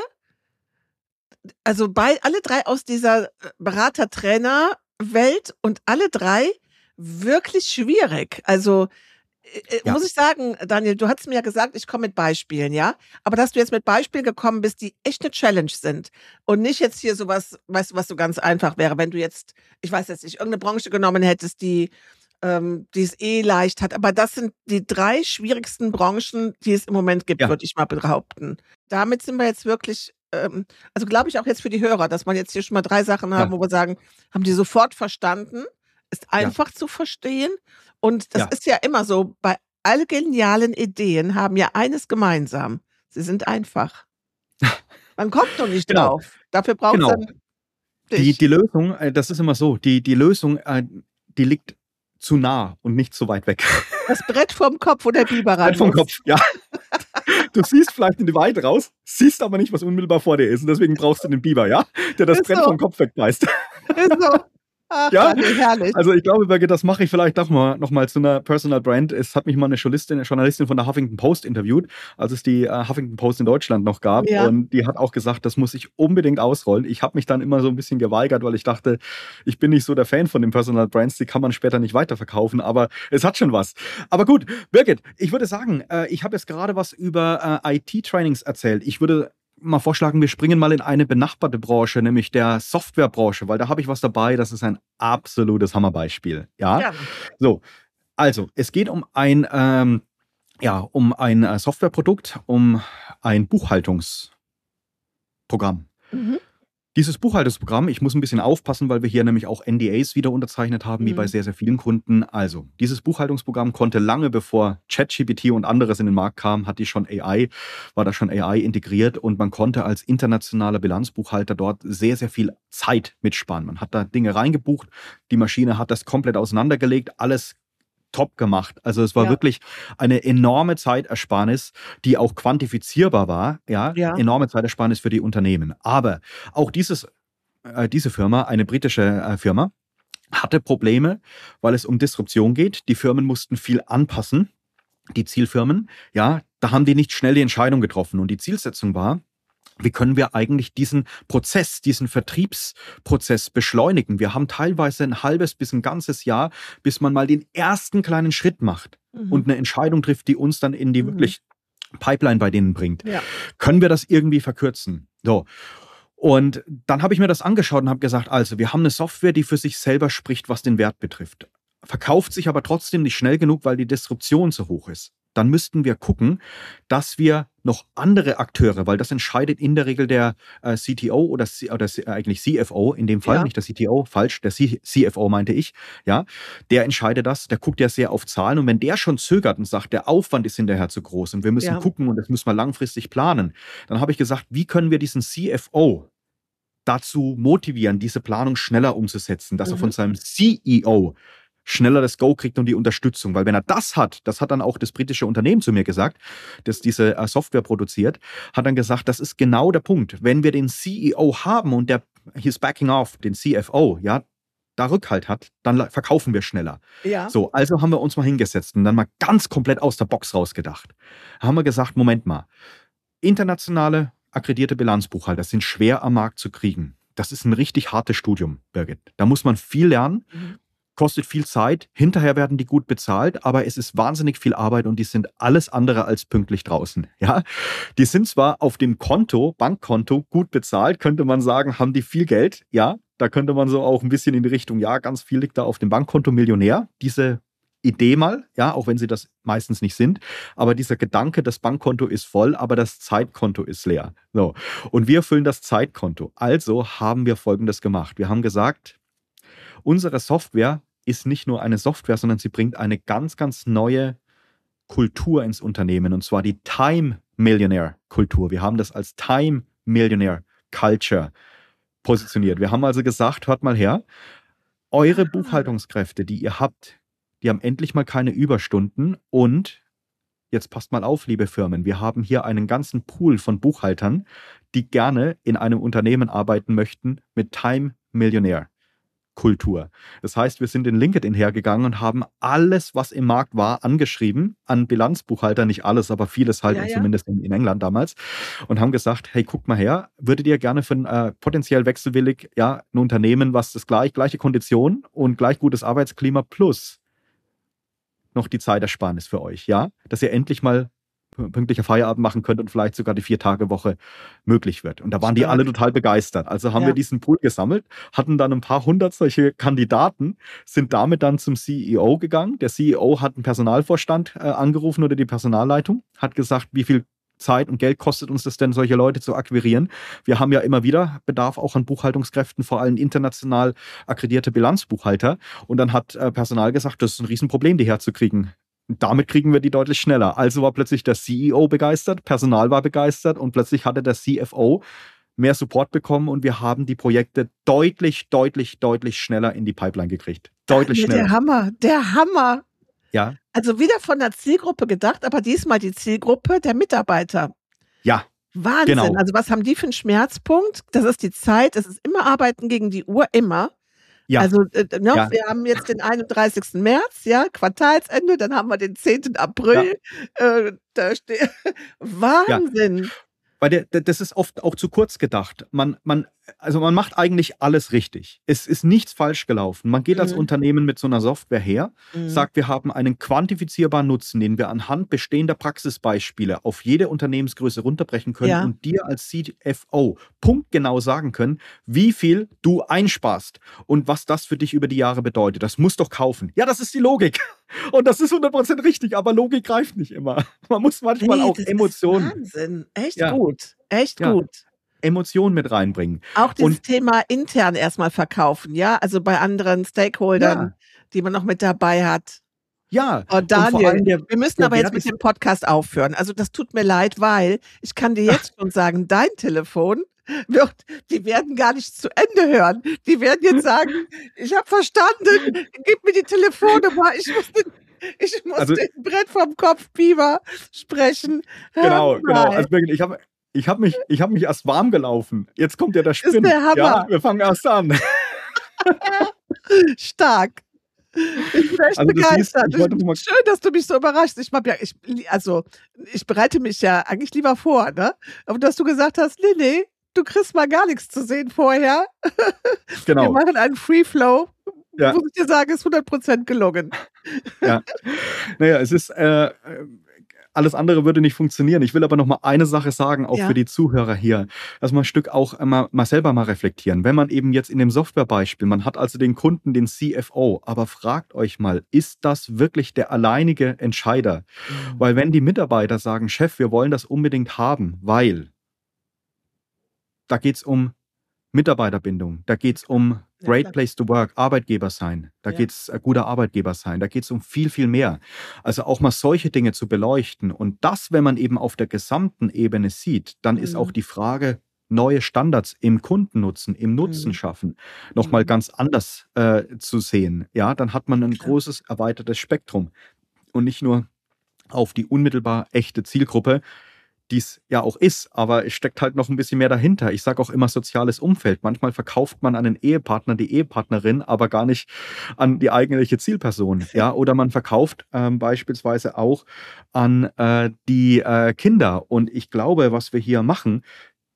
Speaker 3: Also alle 3 aus dieser Berater-Trainer-Welt und alle 3 wirklich schwierig. Also muss ich sagen, Daniel, du hast mir ja gesagt, ich komme mit Beispielen, ja? Aber dass du jetzt mit Beispielen gekommen bist, die echt eine Challenge sind und nicht jetzt hier sowas, weißt du, was so ganz einfach wäre, wenn du jetzt, ich weiß jetzt nicht, irgendeine Branche genommen hättest, die es leicht hat. Aber das sind die 3 schwierigsten Branchen, die es im Moment gibt, würde ich mal behaupten. Damit sind wir jetzt wirklich, also glaube ich auch jetzt für die Hörer, dass man jetzt hier schon mal 3 Sachen haben, wo wir sagen, haben die sofort verstanden, ist einfach zu verstehen. Und das ist ja immer so, bei all genialen Ideen haben ja eines gemeinsam. Sie sind einfach. Man kommt noch nicht drauf. Dafür braucht es dann dich.
Speaker 2: Die Lösung, das ist immer so, die Lösung, die liegt zu nah und nicht zu weit weg.
Speaker 3: Das Brett vom Kopf, wo der Biber rein
Speaker 2: Brett vom Kopf, ja. Du siehst vielleicht in die Weite raus, siehst aber nicht, was unmittelbar vor dir ist. Und deswegen brauchst du den Biber, der das Brett vom Kopf wegbeißt.
Speaker 3: Ist so. Ach, herrlich.
Speaker 2: Also ich glaube, Birgit, das mache ich vielleicht doch noch mal zu einer Personal Brand. Es hat mich mal eine Journalistin von der Huffington Post interviewt, als es die Huffington Post in Deutschland noch gab. Und die hat auch gesagt, das muss ich unbedingt ausrollen. Ich habe mich dann immer so ein bisschen geweigert, weil ich dachte, ich bin nicht so der Fan von den Personal Brands, die kann man später nicht weiterverkaufen, aber es hat schon was. Aber gut, Birgit, ich würde sagen, ich habe jetzt gerade was über IT-Trainings erzählt. Ich würde mal vorschlagen, wir springen mal in eine benachbarte Branche, nämlich der Softwarebranche, weil da habe ich was dabei, das ist ein absolutes Hammerbeispiel. Ja. So, also es geht um ein Softwareprodukt, um ein Buchhaltungsprogramm. Dieses Buchhaltungsprogramm, ich muss ein bisschen aufpassen, weil wir hier nämlich auch NDAs wieder unterzeichnet haben, wie bei sehr, sehr vielen Kunden. Also, dieses Buchhaltungsprogramm konnte lange bevor ChatGPT und anderes in den Markt kam, war da schon AI integriert und man konnte als internationaler Bilanzbuchhalter dort sehr, sehr viel Zeit mitsparen. Man hat da Dinge reingebucht, die Maschine hat das komplett auseinandergelegt, alles top gemacht. Also es war wirklich eine enorme Zeitersparnis, die auch quantifizierbar war. Enorme Zeitersparnis für die Unternehmen. Aber auch diese Firma, eine britische Firma, hatte Probleme, weil es um Disruption geht. Die Firmen mussten viel anpassen. die Zielfirmen, ja, da haben die nicht schnell die Entscheidung getroffen. Und die Zielsetzung war, wie können wir eigentlich diesen Prozess, diesen Vertriebsprozess beschleunigen? Wir haben teilweise ein halbes bis ein ganzes Jahr, bis man mal den ersten kleinen Schritt macht und eine Entscheidung trifft, die uns dann in die wirklich Pipeline bei denen bringt. Ja. Können wir das irgendwie verkürzen? So. Und dann habe ich mir das angeschaut und habe gesagt, also wir haben eine Software, die für sich selber spricht, was den Wert betrifft. Verkauft sich aber trotzdem nicht schnell genug, weil die Disruption so hoch ist. Dann müssten wir gucken, dass wir noch andere Akteure, weil das entscheidet in der Regel der CTO oder eigentlich CFO in dem Fall, nicht der CTO, falsch, der CFO meinte ich, ja, der entscheidet das, der guckt ja sehr auf Zahlen und wenn der schon zögert und sagt, der Aufwand ist hinterher zu groß und wir müssen gucken und das müssen wir langfristig planen, dann habe ich gesagt, wie können wir diesen CFO dazu motivieren, diese Planung schneller umzusetzen, dass er von seinem CEO schneller das Go kriegt und die Unterstützung. Weil wenn er das hat dann auch das britische Unternehmen zu mir gesagt, das diese Software produziert, hat dann gesagt, das ist genau der Punkt. Wenn wir den CEO haben und der he's backing off, den CFO, ja, da Rückhalt hat, dann verkaufen wir schneller. Ja. So, also haben wir uns mal hingesetzt und dann mal ganz komplett aus der Box rausgedacht. Da haben wir gesagt, Moment mal, internationale akkreditierte Bilanzbuchhalter sind schwer am Markt zu kriegen. Das ist ein richtig hartes Studium, Birgit. Da muss man viel lernen. Kostet viel Zeit, hinterher werden die gut bezahlt, aber es ist wahnsinnig viel Arbeit und die sind alles andere als pünktlich draußen. Ja? Die sind zwar auf dem Konto, Bankkonto, gut bezahlt, könnte man sagen, haben die viel Geld, ja, da könnte man so auch ein bisschen in die Richtung, ja, ganz viel liegt da auf dem Bankkonto, Millionär, diese Idee mal, ja, auch wenn sie das meistens nicht sind, aber dieser Gedanke, das Bankkonto ist voll, aber das Zeitkonto ist leer. So. Und wir füllen das Zeitkonto. Also haben wir Folgendes gemacht. Wir haben gesagt, unsere Software ist nicht nur eine Software, sondern sie bringt eine ganz, ganz neue Kultur ins Unternehmen, und zwar die Time Millionaire Kultur. Wir haben das als Time Millionaire Culture positioniert. Wir haben also gesagt, hört mal her, eure Buchhaltungskräfte, die ihr habt, die haben endlich mal keine Überstunden und jetzt passt mal auf, liebe Firmen, wir haben hier einen ganzen Pool von Buchhaltern, die gerne in einem Unternehmen arbeiten möchten mit Time Millionaire Kultur. Das heißt, wir sind in LinkedIn hergegangen und haben alles, was im Markt war, angeschrieben an Bilanzbuchhalter, nicht alles, aber vieles halt, zumindest in England damals, und haben gesagt, hey, guckt mal her, würdet ihr gerne für potenziell wechselwillig ein Unternehmen, was das gleiche Konditionen und gleich gutes Arbeitsklima plus noch die Zeitersparnis für euch, ja, dass ihr endlich mal pünktlicher Feierabend machen könnt und vielleicht sogar die 4-Tage-Woche möglich wird. Und da waren die alle total begeistert. Also haben wir diesen Pool gesammelt, hatten dann ein paar hundert solche Kandidaten, sind damit dann zum CEO gegangen. Der CEO hat einen Personalvorstand angerufen oder die Personalleitung, hat gesagt, wie viel Zeit und Geld kostet uns das denn, solche Leute zu akquirieren. Wir haben ja immer wieder Bedarf auch an Buchhaltungskräften, vor allem international akkreditierte Bilanzbuchhalter. Und dann hat Personal gesagt, das ist ein Riesenproblem, die herzukriegen. Damit kriegen wir die deutlich schneller. Also war plötzlich der CEO begeistert, Personal war begeistert und plötzlich hatte der CFO mehr Support bekommen und wir haben die Projekte deutlich schneller in die Pipeline gekriegt. Deutlich schneller.
Speaker 3: Der Hammer.
Speaker 2: Ja.
Speaker 3: Also wieder von der Zielgruppe gedacht, aber diesmal die Zielgruppe der Mitarbeiter.
Speaker 2: Ja.
Speaker 3: Wahnsinn. Genau. Also was haben die für einen Schmerzpunkt? Das ist die Zeit, es ist immer Arbeiten gegen die Uhr, immer. Ja. Also wir haben jetzt den 31. März, Quartalsende, dann haben wir den 10. April. Wahnsinn.
Speaker 2: Ja. Weil das ist oft auch zu kurz gedacht. Man macht eigentlich alles richtig. Es ist nichts falsch gelaufen. Man geht als Unternehmen mit so einer Software her, sagt, wir haben einen quantifizierbaren Nutzen, den wir anhand bestehender Praxisbeispiele auf jede Unternehmensgröße runterbrechen können und dir als CFO punktgenau sagen können, wie viel du einsparst und was das für dich über die Jahre bedeutet. Das musst doch kaufen. Ja, das ist die Logik. Und das ist 100% richtig, aber Logik greift nicht immer. Man muss manchmal auch Emotionen.
Speaker 3: Wahnsinn, echt gut. Echt gut.
Speaker 2: Emotionen mit reinbringen.
Speaker 3: Auch dieses Thema intern erstmal verkaufen, also bei anderen Stakeholdern, die man noch mit dabei hat.
Speaker 2: Ja.
Speaker 3: Oh, Daniel, wir müssen aber jetzt mit dem Podcast aufhören. Also das tut mir leid, weil ich kann dir jetzt schon sagen, dein Telefon die werden gar nicht zu Ende hören. Die werden jetzt sagen, ich habe verstanden, gib mir die Telefonnummer, ich muss den Brett vom Kopf Biber sprechen.
Speaker 2: Genau. Also ich hab mich erst warm gelaufen. Jetzt kommt ja der Sprint.
Speaker 3: Ist der Hammer.
Speaker 2: Ja, wir fangen erst an.
Speaker 3: Stark. Ich bin echt begeistert. Schön, dass du mich so überrascht. Ich bereite mich ja eigentlich lieber vor, ne? Aber dass du gesagt hast, nee, du kriegst mal gar nichts zu sehen vorher.
Speaker 2: Genau.
Speaker 3: Wir machen einen Free Flow.
Speaker 2: Ja.
Speaker 3: Muss ich dir sagen, ist 100% gelungen.
Speaker 2: Ja. Naja, es ist, alles andere würde nicht funktionieren. Ich will aber noch mal eine Sache sagen, auch für die Zuhörer hier, dass man ein Stück auch mal selber mal reflektieren. Wenn man eben jetzt in dem Softwarebeispiel, man hat also den Kunden, den CFO, aber fragt euch mal, ist das wirklich der alleinige Entscheider? Weil wenn die Mitarbeiter sagen, Chef, wir wollen das unbedingt haben, weil da geht es um Mitarbeiterbindung, da geht es um Great Place to Work, Arbeitgeber sein, da geht es guter Arbeitgeber sein, da geht es um viel, viel mehr. Also auch mal solche Dinge zu beleuchten und das, wenn man eben auf der gesamten Ebene sieht, dann ist auch die Frage, neue Standards im Kundennutzen, im Nutzen schaffen, nochmal ganz anders zu sehen. Ja, dann hat man ein großes, erweitertes Spektrum und nicht nur auf die unmittelbar echte Zielgruppe, die es ja auch ist, aber es steckt halt noch ein bisschen mehr dahinter. Ich sage auch immer soziales Umfeld. Manchmal verkauft man an den Ehepartner, die Ehepartnerin, aber gar nicht an die eigentliche Zielperson. Ja? Oder man verkauft beispielsweise auch an die Kinder. Und ich glaube, was wir hier machen,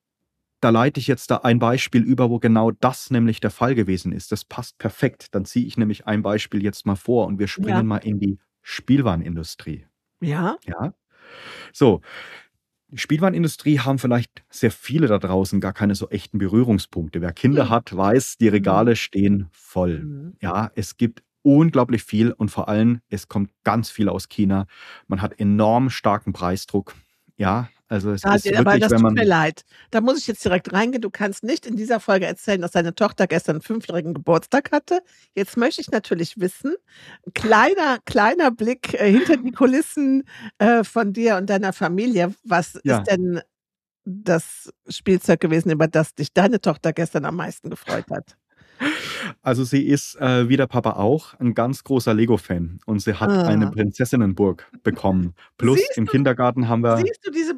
Speaker 2: da leite ich jetzt da ein Beispiel über, wo genau das nämlich der Fall gewesen ist. Das passt perfekt. Dann ziehe ich nämlich ein Beispiel jetzt mal vor und wir springen mal in die Spielwarenindustrie.
Speaker 3: Ja.
Speaker 2: Ja. So. Die Spielwarenindustrie haben vielleicht sehr viele da draußen gar keine so echten Berührungspunkte. Wer Kinder hat, weiß, die Regale stehen voll. Ja, es gibt unglaublich viel und vor allem, es kommt ganz viel aus China. Man hat enorm starken Preisdruck. Ja, also es ist
Speaker 3: aber
Speaker 2: wirklich,
Speaker 3: das
Speaker 2: wenn
Speaker 3: tut
Speaker 2: man...
Speaker 3: mir leid. Da muss ich jetzt direkt reingehen. Du kannst nicht in dieser Folge erzählen, dass deine Tochter gestern 5-jährigen Geburtstag hatte. Jetzt möchte ich natürlich wissen, kleiner Blick hinter die Kulissen von dir und deiner Familie. Was ist denn das Spielzeug gewesen, über das dich deine Tochter gestern am meisten gefreut hat?
Speaker 2: Also sie ist, wie der Papa auch, ein ganz großer Lego-Fan und sie hat eine Prinzessinnenburg bekommen. Plus im Kindergarten haben wir...
Speaker 3: Siehst du diese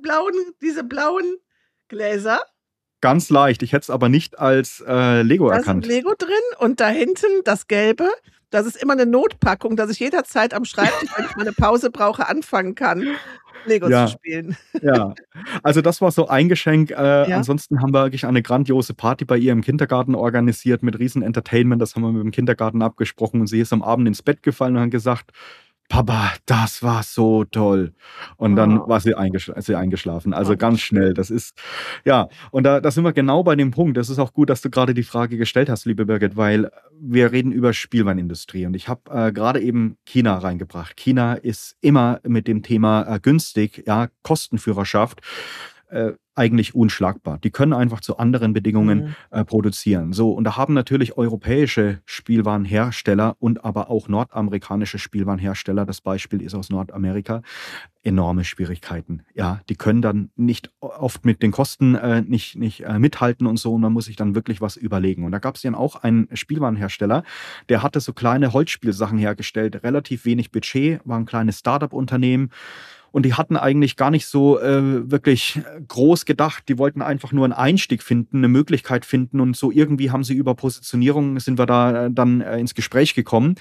Speaker 3: blauen Gläser?
Speaker 2: Ganz leicht. Ich hätte es aber nicht als Lego erkannt.
Speaker 3: Da ist Lego drin und da hinten das Gelbe. Das ist immer eine Notpackung, dass ich jederzeit am Schreibtisch, wenn ich mal eine Pause brauche, anfangen kann, Lego zu spielen.
Speaker 2: Ja, also das war so ein Geschenk. Ansonsten haben wir wirklich eine grandiose Party bei ihr im Kindergarten organisiert mit riesen Entertainment. Das haben wir mit dem Kindergarten abgesprochen und sie ist am Abend ins Bett gefallen und hat gesagt, Papa, das war so toll. Und dann war sie eingeschlafen. Also ganz schnell. Das ist, und da sind wir genau bei dem Punkt. Das ist auch gut, dass du gerade die Frage gestellt hast, liebe Birgit, weil wir reden über Spielwarenindustrie. Und ich habe gerade eben China reingebracht. China ist immer mit dem Thema günstig, Kostenführerschaft, eigentlich unschlagbar. Die können einfach zu anderen Bedingungen produzieren. So, und da haben natürlich europäische Spielwarenhersteller und aber auch nordamerikanische Spielwarenhersteller, das Beispiel ist aus Nordamerika, enorme Schwierigkeiten. Ja, die können dann nicht oft mit den Kosten nicht mithalten und so, und man muss sich dann wirklich was überlegen. Und da gab es dann auch einen Spielwarenhersteller, der hatte so kleine Holzspielsachen hergestellt, relativ wenig Budget, war ein kleines Startup-Unternehmen. Und die hatten eigentlich gar nicht so wirklich groß gedacht. Die wollten einfach nur einen Einstieg finden, eine Möglichkeit finden. Und so irgendwie haben sie über Positionierung, sind wir da dann ins Gespräch gekommen.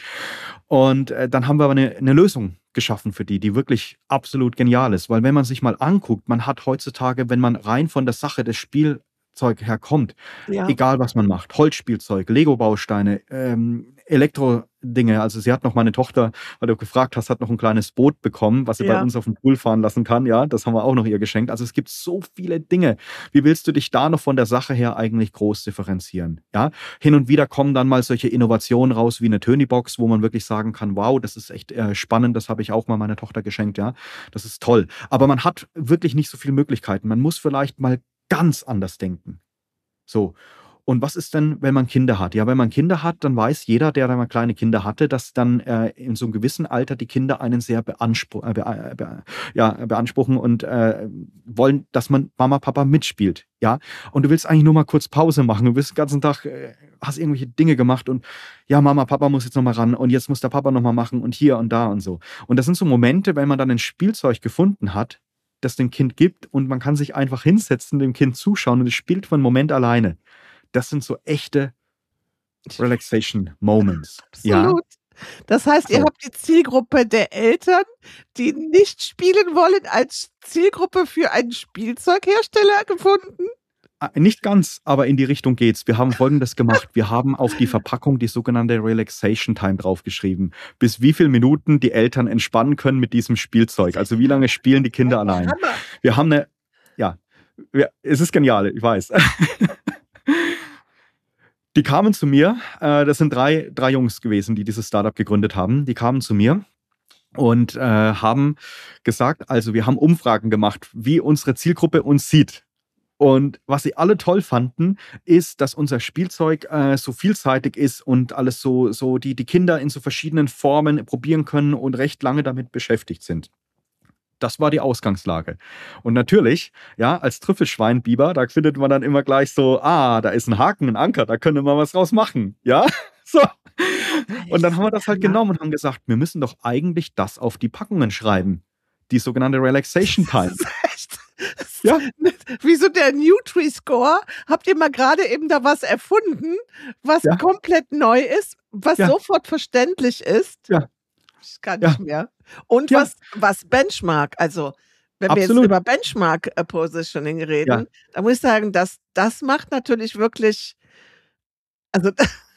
Speaker 2: Und dann haben wir aber eine Lösung geschaffen für die wirklich absolut genial ist. Weil wenn man sich mal anguckt, man hat heutzutage, wenn man rein von der Sache des Spielzeug herkommt, egal was man macht, Holzspielzeug, Lego-Bausteine, Elektro-Dinge. Also sie hat noch, meine Tochter, weil du gefragt hast, hat noch ein kleines Boot bekommen, was sie bei uns auf dem Pool fahren lassen kann. Ja, das haben wir auch noch ihr geschenkt. Also es gibt so viele Dinge. Wie willst du dich da noch von der Sache her eigentlich groß differenzieren? Ja, hin und wieder kommen dann mal solche Innovationen raus wie eine Turneybox, wo man wirklich sagen kann, wow, das ist echt spannend, das habe ich auch mal meiner Tochter geschenkt. Ja, das ist toll. Aber man hat wirklich nicht so viele Möglichkeiten. Man muss vielleicht mal ganz anders denken. So. Und was ist denn, wenn man Kinder hat? Ja, wenn man Kinder hat, dann weiß jeder, der da mal kleine Kinder hatte, dass dann in so einem gewissen Alter die Kinder einen sehr beanspruchen und wollen, dass man Mama, Papa mitspielt. Ja, und du willst eigentlich nur mal kurz Pause machen. Du bist den ganzen Tag, hast irgendwelche Dinge gemacht und ja, Mama, Papa muss jetzt noch mal ran und jetzt muss der Papa noch mal machen und hier und da und so. Und das sind so Momente, wenn man dann ein Spielzeug gefunden hat, das dem Kind gibt und man kann sich einfach hinsetzen, dem Kind zuschauen und es spielt für einen Moment alleine. Das sind so echte Relaxation Moments.
Speaker 3: Absolut. Das heißt, ihr habt die Zielgruppe der Eltern, die nicht spielen wollen, als Zielgruppe für einen Spielzeughersteller gefunden?
Speaker 2: Nicht ganz, aber in die Richtung geht's. Wir haben Folgendes gemacht. Wir haben auf die Verpackung die sogenannte Relaxation Time draufgeschrieben. Bis wie viele Minuten die Eltern entspannen können mit diesem Spielzeug. Also wie lange spielen die Kinder allein. Wir haben es ist genial, ich weiß. Die kamen zu mir, das sind drei Jungs gewesen, die dieses Startup gegründet haben. Die kamen zu mir und haben gesagt, also wir haben Umfragen gemacht, wie unsere Zielgruppe uns sieht. Und was sie alle toll fanden, ist, dass unser Spielzeug so vielseitig ist und alles so die Kinder in so verschiedenen Formen probieren können und recht lange damit beschäftigt sind. Das war die Ausgangslage. Und natürlich, ja, als Trüffelschweinbiber, da findet man dann immer gleich so, da ist ein Haken, ein Anker, da können wir was draus machen. Ja, so. Und dann haben wir das halt genommen und haben gesagt, wir müssen doch eigentlich das auf die Packungen schreiben. Die sogenannte Relaxation Time.
Speaker 3: Ja. Wie so der Nutri-Score. Habt ihr mal gerade eben da was erfunden, was komplett neu ist, was sofort verständlich ist?
Speaker 2: Ja.
Speaker 3: Ich kann nicht mehr. Und was Benchmark, also wenn wir jetzt über Benchmark Positioning reden, da muss ich sagen, das macht natürlich wirklich, also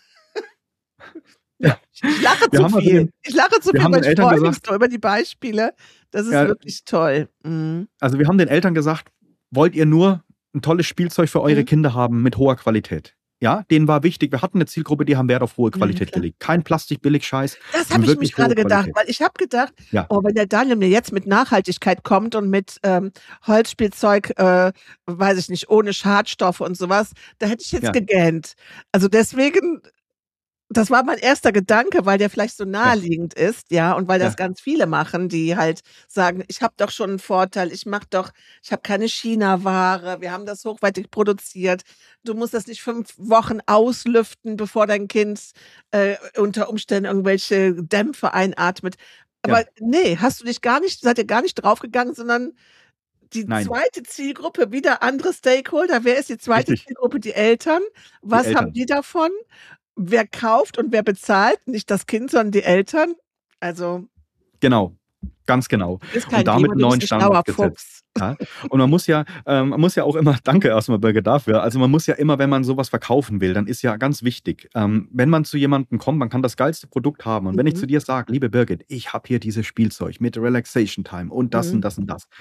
Speaker 3: ich lache zu viel. Ich freue mich so über die Beispiele. Das ist wirklich toll. Mhm.
Speaker 2: Also wir haben den Eltern gesagt, wollt ihr nur ein tolles Spielzeug für eure Kinder haben mit hoher Qualität? Ja, denen war wichtig. Wir hatten eine Zielgruppe, die haben Wert auf hohe Qualität gelegt. Kein Plastik-Billig-Scheiß.
Speaker 3: Das habe ich mich gerade gedacht, weil ich habe gedacht, wenn der Daniel mir jetzt mit Nachhaltigkeit kommt und mit Holzspielzeug, weiß ich nicht, ohne Schadstoffe und sowas, da hätte ich jetzt gegähnt. Also deswegen, das war mein erster Gedanke, weil der vielleicht so naheliegend ist, und weil das ganz viele machen, die halt sagen, ich habe doch schon einen Vorteil, ich habe keine China-Ware, wir haben das hochwertig produziert, du musst das nicht 5 Wochen auslüften, bevor dein Kind unter Umständen irgendwelche Dämpfe einatmet. Aber nee, seid ihr gar nicht draufgegangen, sondern die zweite Zielgruppe, wieder andere Stakeholder. Wer ist die zweite Zielgruppe? Die Eltern. Was haben die davon? Wer kauft und wer bezahlt? Nicht das Kind, sondern die Eltern. Also
Speaker 2: genau, ganz genau. Und damit einen neuen Standard gesetzt. Ja? Und man muss ja auch immer, danke erstmal Birgit dafür, also man muss ja immer, wenn man sowas verkaufen will, dann ist ja ganz wichtig, wenn man zu jemandem kommt, man kann das geilste Produkt haben und wenn ich zu dir sage, liebe Birgit, ich habe hier dieses Spielzeug mit Relaxation Time und das und das und das,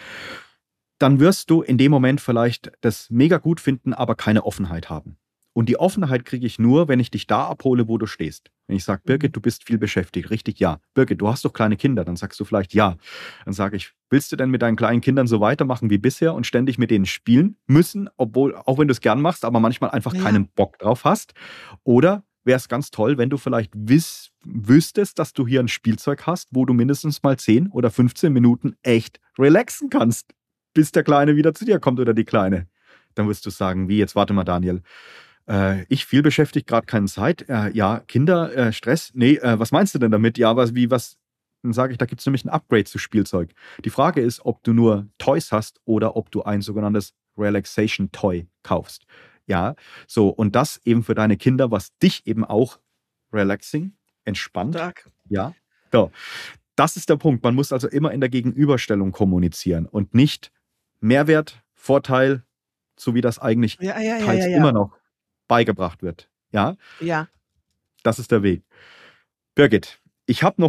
Speaker 2: dann wirst du in dem Moment vielleicht das mega gut finden, aber keine Offenheit haben. Und die Offenheit kriege ich nur, wenn ich dich da abhole, wo du stehst. Wenn ich sage, Birgit, du bist viel beschäftigt. Richtig, ja. Birgit, du hast doch kleine Kinder. Dann sagst du vielleicht ja. Dann sage ich, willst du denn mit deinen kleinen Kindern so weitermachen wie bisher und ständig mit denen spielen müssen, auch wenn du es gern machst, aber manchmal einfach keinen Bock drauf hast? Oder wäre es ganz toll, wenn du vielleicht wüsstest, dass du hier ein Spielzeug hast, wo du mindestens mal 10 oder 15 Minuten echt relaxen kannst, bis der Kleine wieder zu dir kommt oder die Kleine. Dann wirst du sagen, wie, jetzt warte mal, Daniel. Ich viel beschäftigt, gerade keine Zeit. Kinder, Stress. Nee, was meinst du denn damit? Ja, was? Dann sage ich, da gibt es nämlich ein Upgrade zu Spielzeug. Die Frage ist, ob du nur Toys hast oder ob du ein sogenanntes Relaxation Toy kaufst. Ja, so, und das eben für deine Kinder, was dich eben auch relaxing, entspannt.
Speaker 3: Stark.
Speaker 2: Ja, so. Das ist der Punkt. Man muss also immer in der Gegenüberstellung kommunizieren und nicht Mehrwert, Vorteil, so wie das eigentlich teils immer noch beigebracht wird. Ja?
Speaker 3: Ja.
Speaker 2: Das ist der Weg. Birgit, ich habe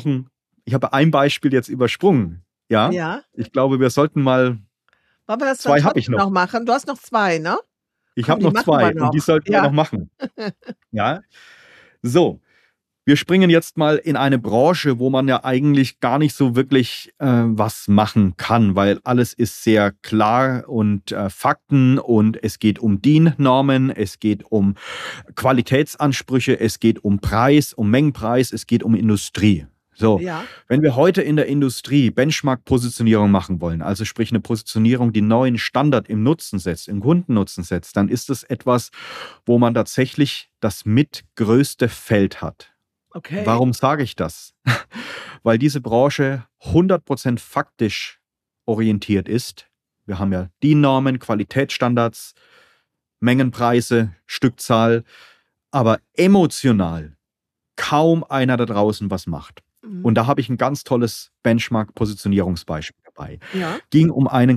Speaker 2: ein Beispiel jetzt übersprungen. Ja?
Speaker 3: Ja.
Speaker 2: Ich glaube, wir sollten mal.
Speaker 3: Wollen wir das
Speaker 2: 2 habe ich noch
Speaker 3: machen? Du hast noch 2, ne?
Speaker 2: Ich habe noch 2 und die sollten wir noch machen. Ja. So. Wir springen jetzt mal in eine Branche, wo man ja eigentlich gar nicht so wirklich was machen kann, weil alles ist sehr klar und Fakten und es geht um DIN-Normen, es geht um Qualitätsansprüche, es geht um Preis, um Mengenpreis, es geht um Industrie. So, wenn wir heute in der Industrie Benchmark-Positionierung machen wollen, also sprich eine Positionierung, die neuen Standard im Nutzen setzt, im Kundennutzen setzt, dann ist es etwas, wo man tatsächlich das mitgrößte Feld hat.
Speaker 3: Okay.
Speaker 2: Warum sage ich das? Weil diese Branche 100% faktisch orientiert ist. Wir haben ja DIN-Normen, Qualitätsstandards, Mengenpreise, Stückzahl, aber emotional kaum einer da draußen was macht. Und da habe ich ein ganz tolles Benchmark-Positionierungsbeispiel dabei.
Speaker 3: Ja.
Speaker 2: Ging um ein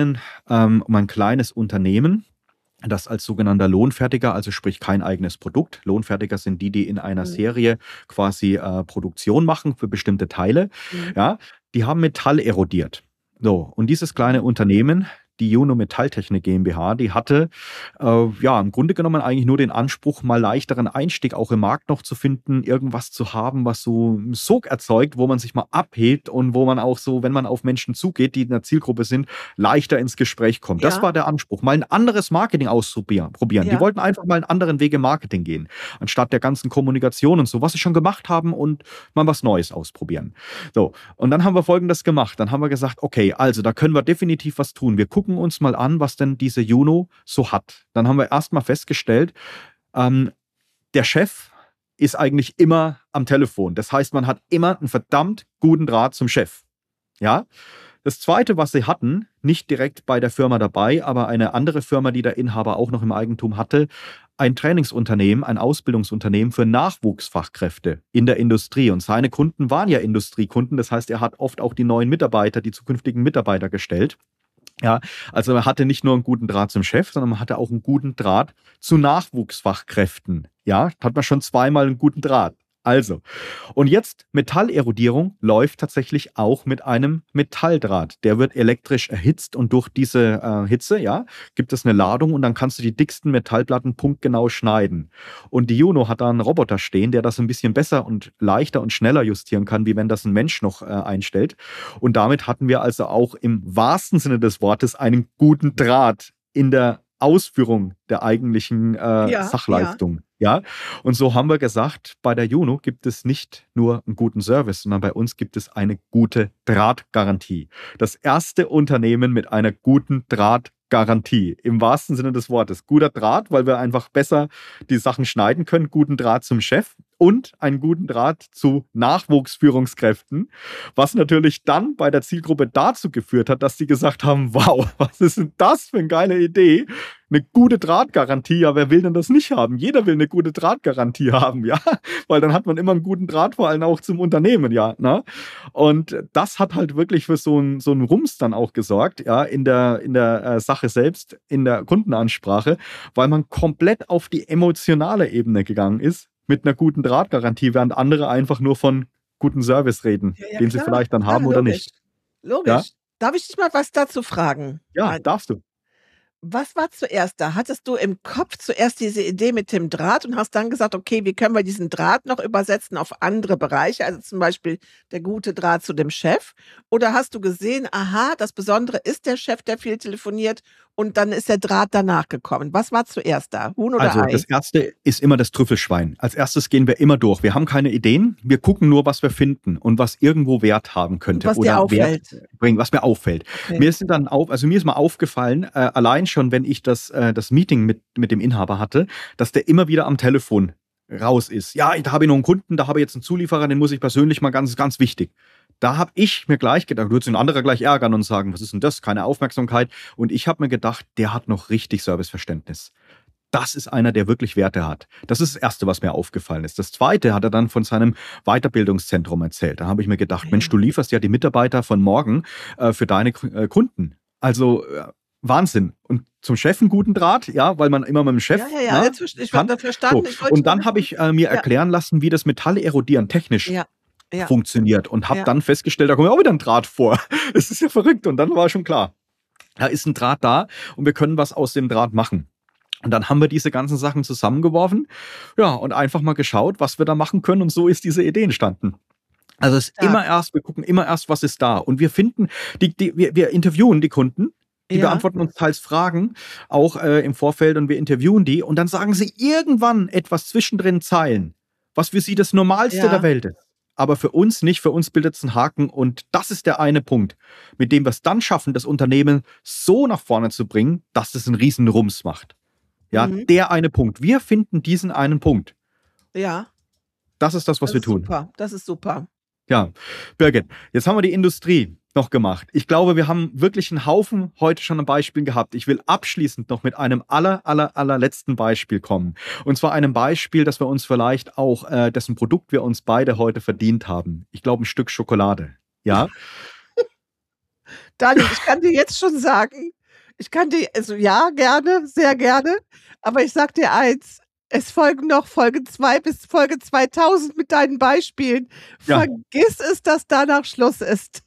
Speaker 2: kleines Unternehmen, das als sogenannter Lohnfertiger, also sprich kein eigenes Produkt. Lohnfertiger sind die in einer Serie quasi Produktion machen für bestimmte Teile. Ja, die haben Metall erodiert. So, und dieses kleine Unternehmen, die Juno Metalltechnik GmbH, die hatte im Grunde genommen eigentlich nur den Anspruch, mal leichteren Einstieg auch im Markt noch zu finden, irgendwas zu haben, was so einen Sog erzeugt, wo man sich mal abhebt und wo man auch so, wenn man auf Menschen zugeht, die in der Zielgruppe sind, leichter ins Gespräch kommt. Ja. Das war der Anspruch, mal ein anderes Marketing auszuprobieren. Ja. Die wollten einfach mal einen anderen Weg im Marketing gehen, anstatt der ganzen Kommunikation und so, was sie schon gemacht haben und mal was Neues ausprobieren. So, und dann haben wir Folgendes gemacht. Dann haben wir gesagt, okay, also da können wir definitiv was tun. Wir gucken uns mal an, was denn diese Juno so hat. Dann haben wir erstmal festgestellt, der Chef ist eigentlich immer am Telefon. Das heißt, man hat immer einen verdammt guten Draht zum Chef. Ja? Das Zweite, was sie hatten, nicht direkt bei der Firma dabei, aber eine andere Firma, die der Inhaber auch noch im Eigentum hatte, ein Trainingsunternehmen, ein Ausbildungsunternehmen für Nachwuchsfachkräfte in der Industrie. Und seine Kunden waren ja Industriekunden. Das heißt, er hat oft auch die neuen Mitarbeiter, die zukünftigen Mitarbeiter gestellt. Ja, also man hatte nicht nur einen guten Draht zum Chef, sondern man hatte auch einen guten Draht zu Nachwuchsfachkräften. Ja, hat man schon zweimal einen guten Draht. Also, und jetzt Metallerodierung läuft tatsächlich auch mit einem Metalldraht. Der wird elektrisch erhitzt und durch diese Hitze, gibt es eine Ladung und dann kannst du die dicksten Metallplatten punktgenau schneiden. Und die Juno hat da einen Roboter stehen, der das ein bisschen besser und leichter und schneller justieren kann, wie wenn das ein Mensch noch einstellt. Und damit hatten wir also auch im wahrsten Sinne des Wortes einen guten Draht in der Ausführung der eigentlichen Sachleistung. Ja, und so haben wir gesagt, bei der Juno gibt es nicht nur einen guten Service, sondern bei uns gibt es eine gute Drahtgarantie. Das erste Unternehmen mit einer guten Drahtgarantie, im wahrsten Sinne des Wortes. Guter Draht, weil wir einfach besser die Sachen schneiden können, guten Draht zum Chef und einen guten Draht zu Nachwuchsführungskräften, was natürlich dann bei der Zielgruppe dazu geführt hat, dass sie gesagt haben, wow, was ist denn das für eine geile Idee? Eine gute Drahtgarantie, ja, wer will denn das nicht haben? Jeder will eine gute Drahtgarantie haben, ja, weil dann hat man immer einen guten Draht, vor allem auch zum Unternehmen, ja, ne? Und das hat halt wirklich für so einen Rums dann auch gesorgt, ja, in der Sache selbst, in der Kundenansprache, weil man komplett auf die emotionale Ebene gegangen ist mit einer guten Drahtgarantie, während andere einfach nur von guten Service reden, den sie vielleicht dann haben oder nicht.
Speaker 3: Logisch. Ja? Darf ich dich mal was dazu fragen?
Speaker 2: Ja, darfst du.
Speaker 3: Was war zuerst da? Hattest du im Kopf zuerst diese Idee mit dem Draht und hast dann gesagt, okay, wie können wir diesen Draht noch übersetzen auf andere Bereiche, also zum Beispiel der gute Draht zu dem Chef? Oder hast du gesehen, aha, das Besondere ist der Chef, der viel telefoniert und dann ist der Draht danach gekommen? Was war zuerst da? Huhn oder Ei?
Speaker 2: Also das Erste ist immer das Trüffelschwein. Als erstes gehen wir immer durch. Wir haben keine Ideen, wir gucken nur, was wir finden und was irgendwo Wert haben könnte.
Speaker 3: Was dir auffällt.
Speaker 2: Wert bringen, was mir auffällt. Okay. Mir ist mal aufgefallen, allein schon, wenn ich das Meeting mit dem Inhaber hatte, dass der immer wieder am Telefon raus ist. Ja, da habe ich noch einen Kunden, da habe ich jetzt einen Zulieferer, den muss ich persönlich mal ganz, ganz wichtig. Da habe ich mir gleich gedacht, du würdest den anderen gleich ärgern und sagen, was ist denn das? Keine Aufmerksamkeit. Und ich habe mir gedacht, der hat noch richtig Serviceverständnis. Das ist einer, der wirklich Werte hat. Das ist das Erste, was mir aufgefallen ist. Das Zweite hat er dann von seinem Weiterbildungszentrum erzählt. Da habe ich mir gedacht, Mensch, du lieferst ja die Mitarbeiter von morgen für deine Kunden. Also Wahnsinn. Und zum Chef einen guten Draht, ja, weil man immer mit dem Chef.
Speaker 3: Ja, ich habe das verstanden.
Speaker 2: So. Und dann habe ich mir erklären lassen, wie das Metallerodieren technisch funktioniert und habe dann festgestellt, da kommt auch wieder ein Draht vor. Es ist ja verrückt. Und dann war schon klar, da ist ein Draht da und wir können was aus dem Draht machen. Und dann haben wir diese ganzen Sachen zusammengeworfen, und einfach mal geschaut, was wir da machen können. Und so ist diese Idee entstanden. Also es ist wir gucken immer erst, was ist da. Und wir finden, wir interviewen die Kunden. Die beantworten uns teils Fragen, auch im Vorfeld, und wir interviewen die. Und dann sagen sie irgendwann etwas zwischendrin Zeilen, was für sie das Normalste der Welt ist. Aber für uns nicht. Für uns bildet es einen Haken. Und das ist der eine Punkt, mit dem wir es dann schaffen, das Unternehmen so nach vorne zu bringen, dass es einen riesen Rums macht. Ja, der eine Punkt. Wir finden diesen einen Punkt.
Speaker 3: Ja.
Speaker 2: Das ist das, was wir tun.
Speaker 3: Super. Das ist super.
Speaker 2: Ja, Birgit, jetzt haben wir die Industrie noch gemacht. Ich glaube, wir haben wirklich einen Haufen heute schon an Beispielen gehabt. Ich will abschließend noch mit einem allerletzten Beispiel kommen. Und zwar einem Beispiel, das wir uns vielleicht auch, dessen Produkt wir uns beide heute verdient haben. Ich glaube, ein Stück Schokolade. Ja?
Speaker 3: Daniel, ich kann dir jetzt schon sagen, ja, gerne, sehr gerne, aber ich sag dir eins, es folgen noch Folge 2 bis Folge 2000 mit deinen Beispielen.
Speaker 2: Ja.
Speaker 3: Vergiss es, dass danach Schluss ist.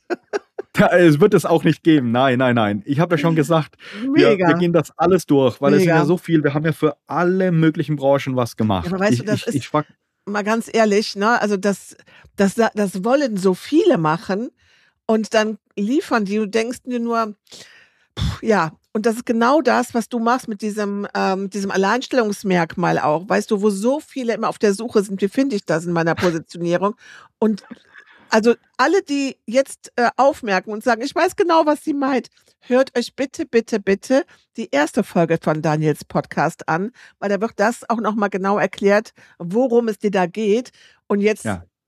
Speaker 2: Es wird es auch nicht geben. Nein. Ich habe ja schon gesagt, wir gehen das alles durch, weil es sind ja so viel. Wir haben ja für alle möglichen Branchen was gemacht.
Speaker 3: Ja, aber weißt du, das ist mal ganz ehrlich, ne? Also das wollen so viele machen und dann liefern die. Du denkst dir nur, ja, und das ist genau das, was du machst mit diesem Alleinstellungsmerkmal auch. Weißt du, wo so viele immer auf der Suche sind, wie finde ich das in meiner Positionierung? Und also alle, die jetzt aufmerken und sagen, ich weiß genau, was sie meint, hört euch bitte die erste Folge von Daniels Podcast an, weil da wird das auch nochmal genau erklärt, worum es dir da geht. Und jetzt,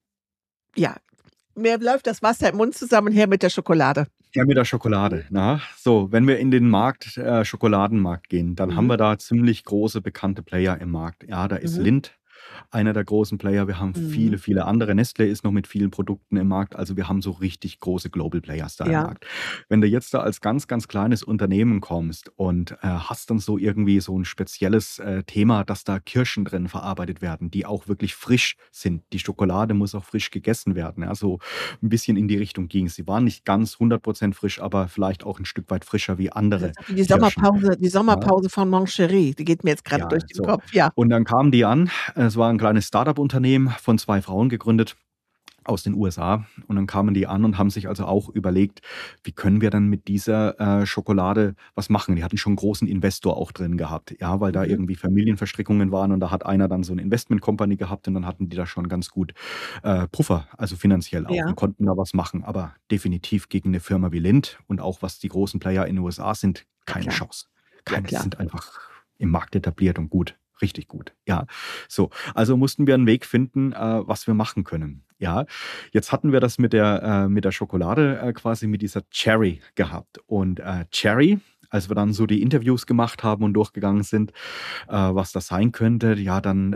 Speaker 3: ja, mir läuft das Wasser im Mund zusammen her mit der Schokolade.
Speaker 2: Ja, mit der Schokolade. So, wenn wir in den Schokoladenmarkt gehen, dann haben wir da ziemlich große, bekannte Player im Markt. Ja, da ist Lindt einer der großen Player. Wir haben viele andere. Nestlé ist noch mit vielen Produkten im Markt. Also wir haben so richtig große Global Players da im Markt. Wenn du jetzt da als ganz kleines Unternehmen kommst und hast dann so irgendwie so ein spezielles Thema, dass da Kirschen drin verarbeitet werden, die auch wirklich frisch sind. Die Schokolade muss auch frisch gegessen werden. Ja, so ein bisschen in die Richtung ging es. Sie waren nicht ganz 100% frisch, aber vielleicht auch ein Stück weit frischer wie andere.
Speaker 3: Die Sommerpause von Moncherie, die geht mir jetzt gerade durch den Kopf. Ja.
Speaker 2: Und dann kamen die an. Es war ein kleines Startup-Unternehmen von 2 Frauen gegründet aus den USA. Und dann kamen die an und haben sich also auch überlegt, wie können wir dann mit dieser Schokolade was machen. Die hatten schon einen großen Investor auch drin gehabt, ja, weil da irgendwie Familienverstrickungen waren und da hat einer dann so eine Investment-Company gehabt und dann hatten die da schon ganz gut Puffer, also finanziell auch und konnten da was machen. Aber definitiv gegen eine Firma wie Lindt und auch was die großen Player in den USA sind, keine Chance. Die sind einfach im Markt etabliert und gut. Richtig gut, ja. So, also mussten wir einen Weg finden, was wir machen können. Ja, jetzt hatten wir das mit der Schokolade quasi mit dieser Cherry gehabt. Und Cherry, als wir dann so die Interviews gemacht haben und durchgegangen sind, was das sein könnte, ja, dann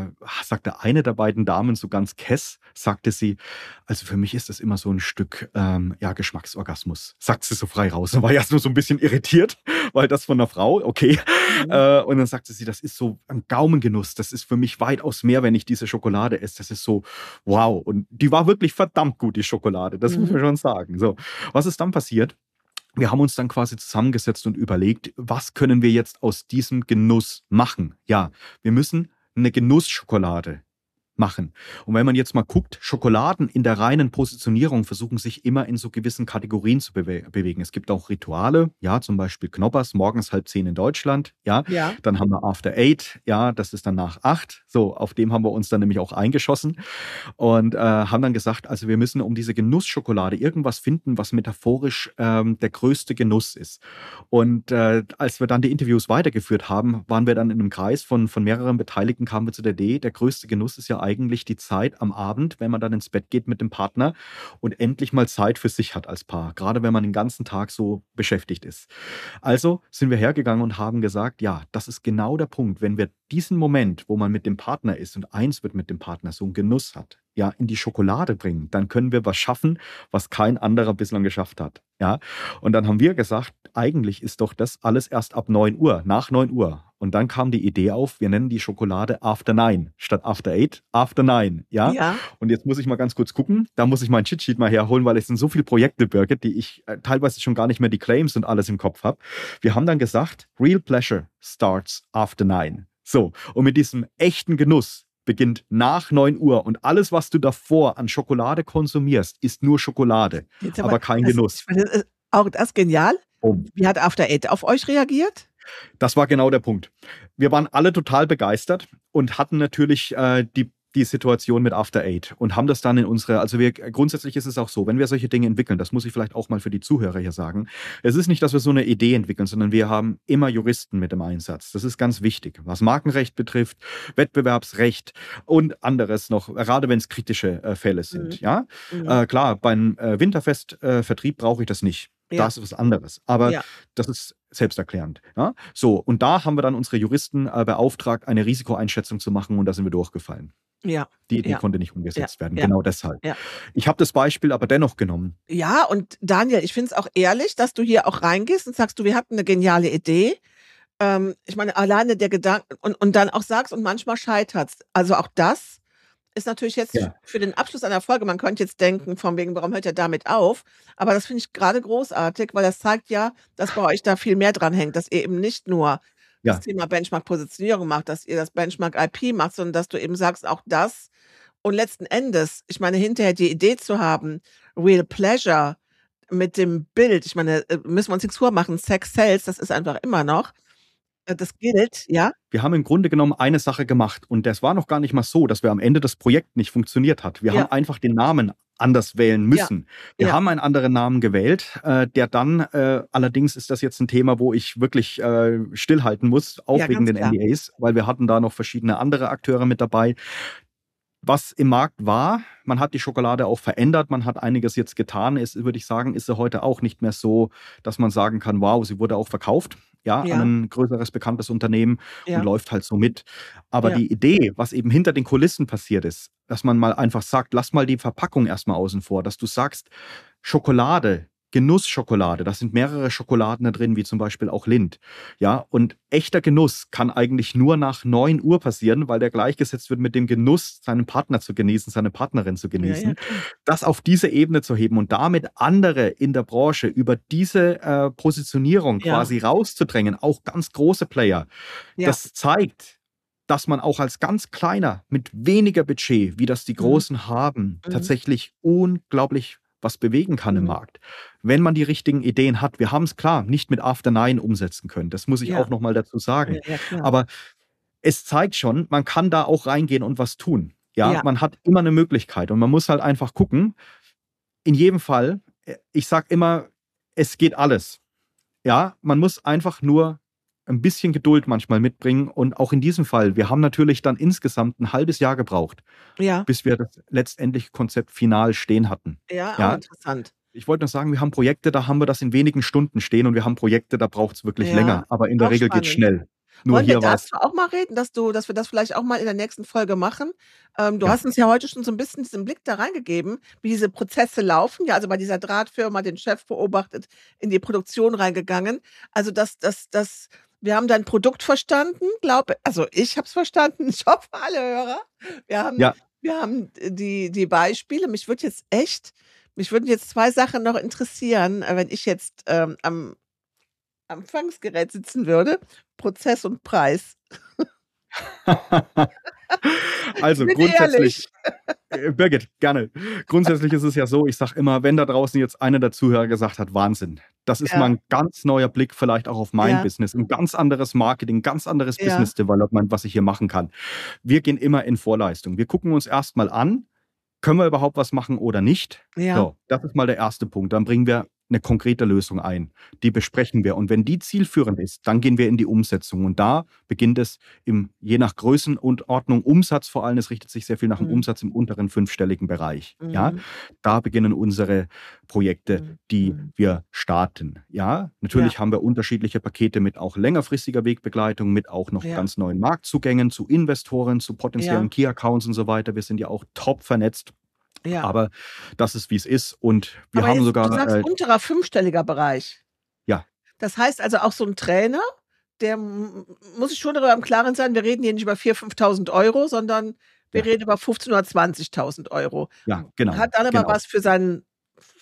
Speaker 2: sagte eine der beiden Damen so ganz kess, sagte sie, also für mich ist das immer so ein Stück Geschmacksorgasmus, sagt sie so frei raus. Und war erst nur so ein bisschen irritiert, weil das von einer Frau, okay. Und dann sagte sie, das ist so ein Gaumengenuss, das ist für mich weitaus mehr, wenn ich diese Schokolade esse. Das ist so, wow. Und die war wirklich verdammt gut, die Schokolade, das muss man schon sagen. So, was ist dann passiert? Wir haben uns dann quasi zusammengesetzt und überlegt, was können wir jetzt aus diesem Genuss machen? Ja, wir müssen eine Genussschokolade machen. Und wenn man jetzt mal guckt, Schokoladen in der reinen Positionierung versuchen sich immer in so gewissen Kategorien zu bewegen. Es gibt auch Rituale, ja, zum Beispiel Knoppers, morgens 7:30 in Deutschland, ja. Dann haben wir After 8, ja, das ist dann nach 8. So, auf dem haben wir uns dann nämlich auch eingeschossen und haben dann gesagt, also wir müssen um diese Genussschokolade irgendwas finden, was metaphorisch der größte Genuss ist. Und als wir dann die Interviews weitergeführt haben, waren wir dann in einem Kreis von mehreren Beteiligten, kamen wir zu der Idee, der größte Genuss ist ja eigentlich die Zeit am Abend, wenn man dann ins Bett geht mit dem Partner und endlich mal Zeit für sich hat als Paar, gerade wenn man den ganzen Tag so beschäftigt ist. Also sind wir hergegangen und haben gesagt, ja, das ist genau der Punkt, wenn wir diesen Moment, wo man mit dem Partner ist und eins wird mit dem Partner, so einen Genuss hat, ja, in die Schokolade bringen, dann können wir was schaffen, was kein anderer bislang geschafft hat. Ja, und dann haben wir gesagt, eigentlich ist doch das alles erst ab 9 Uhr, nach 9 Uhr. Und dann kam die Idee auf, wir nennen die Schokolade After 9 statt After 8, After 9. Ja? Und jetzt muss ich mal ganz kurz gucken, da muss ich mein Cheatsheet mal herholen, weil es sind so viele Projekte, Birgit, die ich teilweise schon gar nicht mehr die Claims und alles im Kopf habe. Wir haben dann gesagt, Real Pleasure starts after 9. So, und mit diesem echten Genuss beginnt nach 9 Uhr und alles, was du davor an Schokolade konsumierst, ist nur Schokolade, aber kein Genuss.
Speaker 3: Auch das genial. Wie hat After 8 auf euch reagiert?
Speaker 2: Das war genau der Punkt. Wir waren alle total begeistert und hatten natürlich die die Situation mit After Eight und haben das dann in unsere, also grundsätzlich ist es auch so, wenn wir solche Dinge entwickeln, das muss ich vielleicht auch mal für die Zuhörer hier sagen, es ist nicht, dass wir so eine Idee entwickeln, sondern wir haben immer Juristen mit im Einsatz. Das ist ganz wichtig, was Markenrecht betrifft, Wettbewerbsrecht und anderes noch, gerade wenn es kritische Fälle sind. Ja, klar, beim Winterfest-Vertrieb brauche ich das nicht. Ja. Das ist was anderes. Aber das ist selbsterklärend. Ja? So, und da haben wir dann unsere Juristen beauftragt, eine Risikoeinschätzung zu machen und da sind wir durchgefallen.
Speaker 3: Ja.
Speaker 2: Die Idee konnte nicht umgesetzt werden, genau deshalb. Ja. Ich habe das Beispiel aber dennoch genommen.
Speaker 3: Ja, und Daniel, ich finde es auch ehrlich, dass du hier auch reingehst und sagst, wir hatten eine geniale Idee. Ich meine, alleine der Gedanke und dann auch sagst, und manchmal scheitert es. Also auch das ist natürlich jetzt für den Abschluss einer Folge, man könnte jetzt denken, von wegen, warum hört ihr damit auf? Aber das finde ich gerade großartig, weil das zeigt ja, dass bei euch da viel mehr dran hängt, dass ihr eben nicht nur das Thema Benchmark-Positionierung macht, dass ihr das Benchmark-IP macht, sondern dass du eben sagst, auch das. Und letzten Endes, ich meine, hinterher die Idee zu haben, Real Pleasure mit dem Bild, ich meine, müssen wir uns nichts vormachen, Sex sells, das ist einfach immer noch. Das gilt, ja.
Speaker 2: Wir haben im Grunde genommen eine Sache gemacht und das war noch gar nicht mal so, dass wir am Ende das Projekt nicht funktioniert hat. Wir haben einfach den Namen anders wählen müssen. Wir haben einen anderen Namen gewählt, der dann, allerdings ist das jetzt ein Thema, wo ich wirklich stillhalten muss, auch wegen den NDAs, weil wir hatten da noch verschiedene andere Akteure mit dabei. Was im Markt war, man hat die Schokolade auch verändert, man hat einiges jetzt getan, würde ich sagen, ist sie heute auch nicht mehr so, dass man sagen kann, wow, sie wurde auch verkauft. An ein größeres, bekanntes Unternehmen und läuft halt so mit. Aber die Idee, was eben hinter den Kulissen passiert ist, dass man mal einfach sagt, lass mal die Verpackung erstmal außen vor, dass du sagst, Schokolade, Genussschokolade, da sind mehrere Schokoladen da drin, wie zum Beispiel auch Lindt. Ja, und echter Genuss kann eigentlich nur nach 9 Uhr passieren, weil der gleichgesetzt wird mit dem Genuss, seinen Partner zu genießen, seine Partnerin zu genießen. Das auf diese Ebene zu heben und damit andere in der Branche über diese Positionierung quasi rauszudrängen, auch ganz große Player. Das zeigt, dass man auch als ganz kleiner mit weniger Budget, wie das die Großen haben, tatsächlich unglaublich was bewegen kann im Markt, wenn man die richtigen Ideen hat. Wir haben es klar nicht mit After 9 umsetzen können. Das muss ich auch nochmal dazu sagen. Aber es zeigt schon, man kann da auch reingehen und was tun. Man hat immer eine Möglichkeit und man muss halt einfach gucken. In jedem Fall, ich sage immer, es geht alles. Ja, man muss einfach nur ein bisschen Geduld manchmal mitbringen und auch in diesem Fall, wir haben natürlich dann insgesamt ein halbes Jahr gebraucht, bis wir das letztendliche Konzept final stehen hatten.
Speaker 3: Ja, interessant.
Speaker 2: Ich wollte noch sagen, wir haben Projekte, da haben wir das in wenigen Stunden stehen und wir haben Projekte, da braucht es wirklich länger, aber in der Regel geht es schnell.
Speaker 3: Wollen wir dazu auch mal reden, dass wir das vielleicht auch mal in der nächsten Folge machen? Du hast uns ja heute schon so ein bisschen diesen Blick da reingegeben, wie diese Prozesse laufen. Ja, also bei dieser Drahtfirma den Chef beobachtet, in die Produktion reingegangen. Also wir haben dein Produkt verstanden, also ich habe es verstanden, ich hoffe alle Hörer. Wir haben die Beispiele. Mich würden jetzt 2 Sachen noch interessieren, wenn ich jetzt am Empfangsgerät sitzen würde. Prozess und Preis.
Speaker 2: Also grundsätzlich, Birgit, gerne. Grundsätzlich ist es ja so, ich sage immer, wenn da draußen jetzt einer der Zuhörer gesagt hat, Wahnsinn, das ist mal ein ganz neuer Blick vielleicht auch auf mein Business, ein ganz anderes Marketing, ganz anderes Business Development, was ich hier machen kann. Wir gehen immer in Vorleistung. Wir gucken uns erstmal an, können wir überhaupt was machen oder nicht? So, das ist mal der erste Punkt. Dann bringen wir eine konkrete Lösung ein. Die besprechen wir. Und wenn die zielführend ist, dann gehen wir in die Umsetzung. Und da beginnt es je nach Größenordnung, Umsatz vor allem, es richtet sich sehr viel nach dem Umsatz im unteren 5-stelligen Bereich. Ja, da beginnen unsere Projekte, die wir starten. Ja, natürlich haben wir unterschiedliche Pakete mit auch längerfristiger Wegbegleitung, mit auch noch ganz neuen Marktzugängen zu Investoren, zu potenziellen Key-Accounts und so weiter. Wir sind ja auch top vernetzt. Aber das ist, wie es ist. Und wir haben sogar.
Speaker 3: Du sagst unterer 5-stelliger Bereich.
Speaker 2: Ja.
Speaker 3: Das heißt also auch so ein Trainer, der muss sich schon darüber im Klaren sein, wir reden hier nicht über 4.000, 5.000 Euro, sondern wir reden über 15.000 oder 20.000 Euro.
Speaker 2: Ja, genau.
Speaker 3: Hat dann aber was für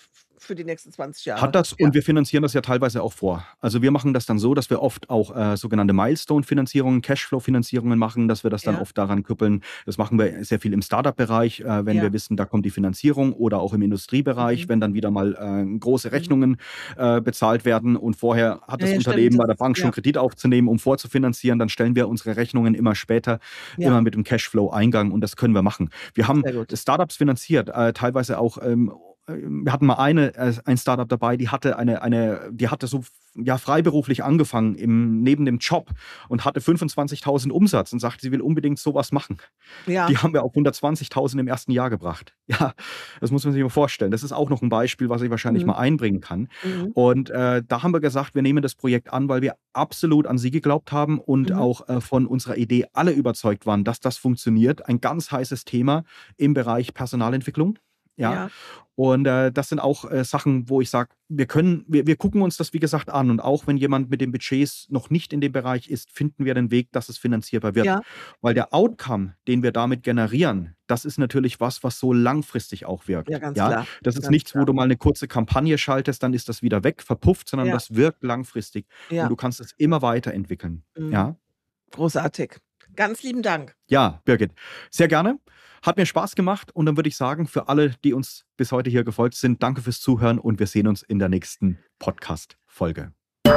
Speaker 3: für die nächsten 20 Jahre.
Speaker 2: Hat das, und wir finanzieren das ja teilweise auch vor. Also wir machen das dann so, dass wir oft auch sogenannte Milestone-Finanzierungen, Cashflow-Finanzierungen machen, dass wir das dann oft daran küppeln. Das machen wir sehr viel im Startup-Bereich, wenn wir wissen, da kommt die Finanzierung, oder auch im Industriebereich, wenn dann wieder mal große Rechnungen bezahlt werden und vorher hat das Unternehmen bei der Bank schon Kredit aufzunehmen, um vorzufinanzieren, dann stellen wir unsere Rechnungen immer später, immer mit dem Cashflow-Eingang, und das können wir machen. Wir haben Startups finanziert, teilweise auch wir hatten mal ein Startup dabei, die hatte so freiberuflich angefangen neben dem Job und hatte 25.000 Umsatz und sagte, sie will unbedingt sowas machen. Ja. Die haben wir auf 120.000 im ersten Jahr gebracht. Ja, das muss man sich mal vorstellen. Das ist auch noch ein Beispiel, was ich wahrscheinlich mal einbringen kann. Und da haben wir gesagt, wir nehmen das Projekt an, weil wir absolut an sie geglaubt haben und auch von unserer Idee alle überzeugt waren, dass das funktioniert. Ein ganz heißes Thema im Bereich Personalentwicklung. Ja. Und das sind auch Sachen, wo ich sage, wir gucken uns das, wie gesagt, an. Und auch wenn jemand mit den Budgets noch nicht in dem Bereich ist, finden wir den Weg, dass es finanzierbar wird. Ja. Weil der Outcome, den wir damit generieren, das ist natürlich was so langfristig auch wirkt. Ja, ganz klar. Das ist nichts, wo du mal eine kurze Kampagne schaltest, dann ist das wieder weg, verpufft, sondern das wirkt langfristig. Ja. Und du kannst es immer weiterentwickeln. Ja.
Speaker 3: Großartig. Ganz lieben Dank.
Speaker 2: Ja, Birgit, sehr gerne. Hat mir Spaß gemacht, und dann würde ich sagen, für alle, die uns bis heute hier gefolgt sind, danke fürs Zuhören, und wir sehen uns in der nächsten Podcast-Folge.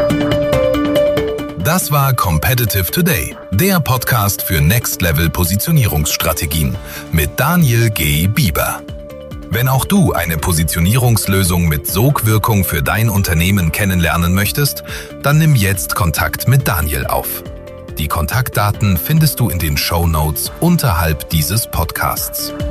Speaker 1: Das war Competitive Today, der Podcast für Next-Level-Positionierungsstrategien mit Daniel G. Bieber. Wenn auch du eine Positionierungslösung mit Sogwirkung für dein Unternehmen kennenlernen möchtest, dann nimm jetzt Kontakt mit Daniel auf. Die Kontaktdaten findest du in den Shownotes unterhalb dieses Podcasts.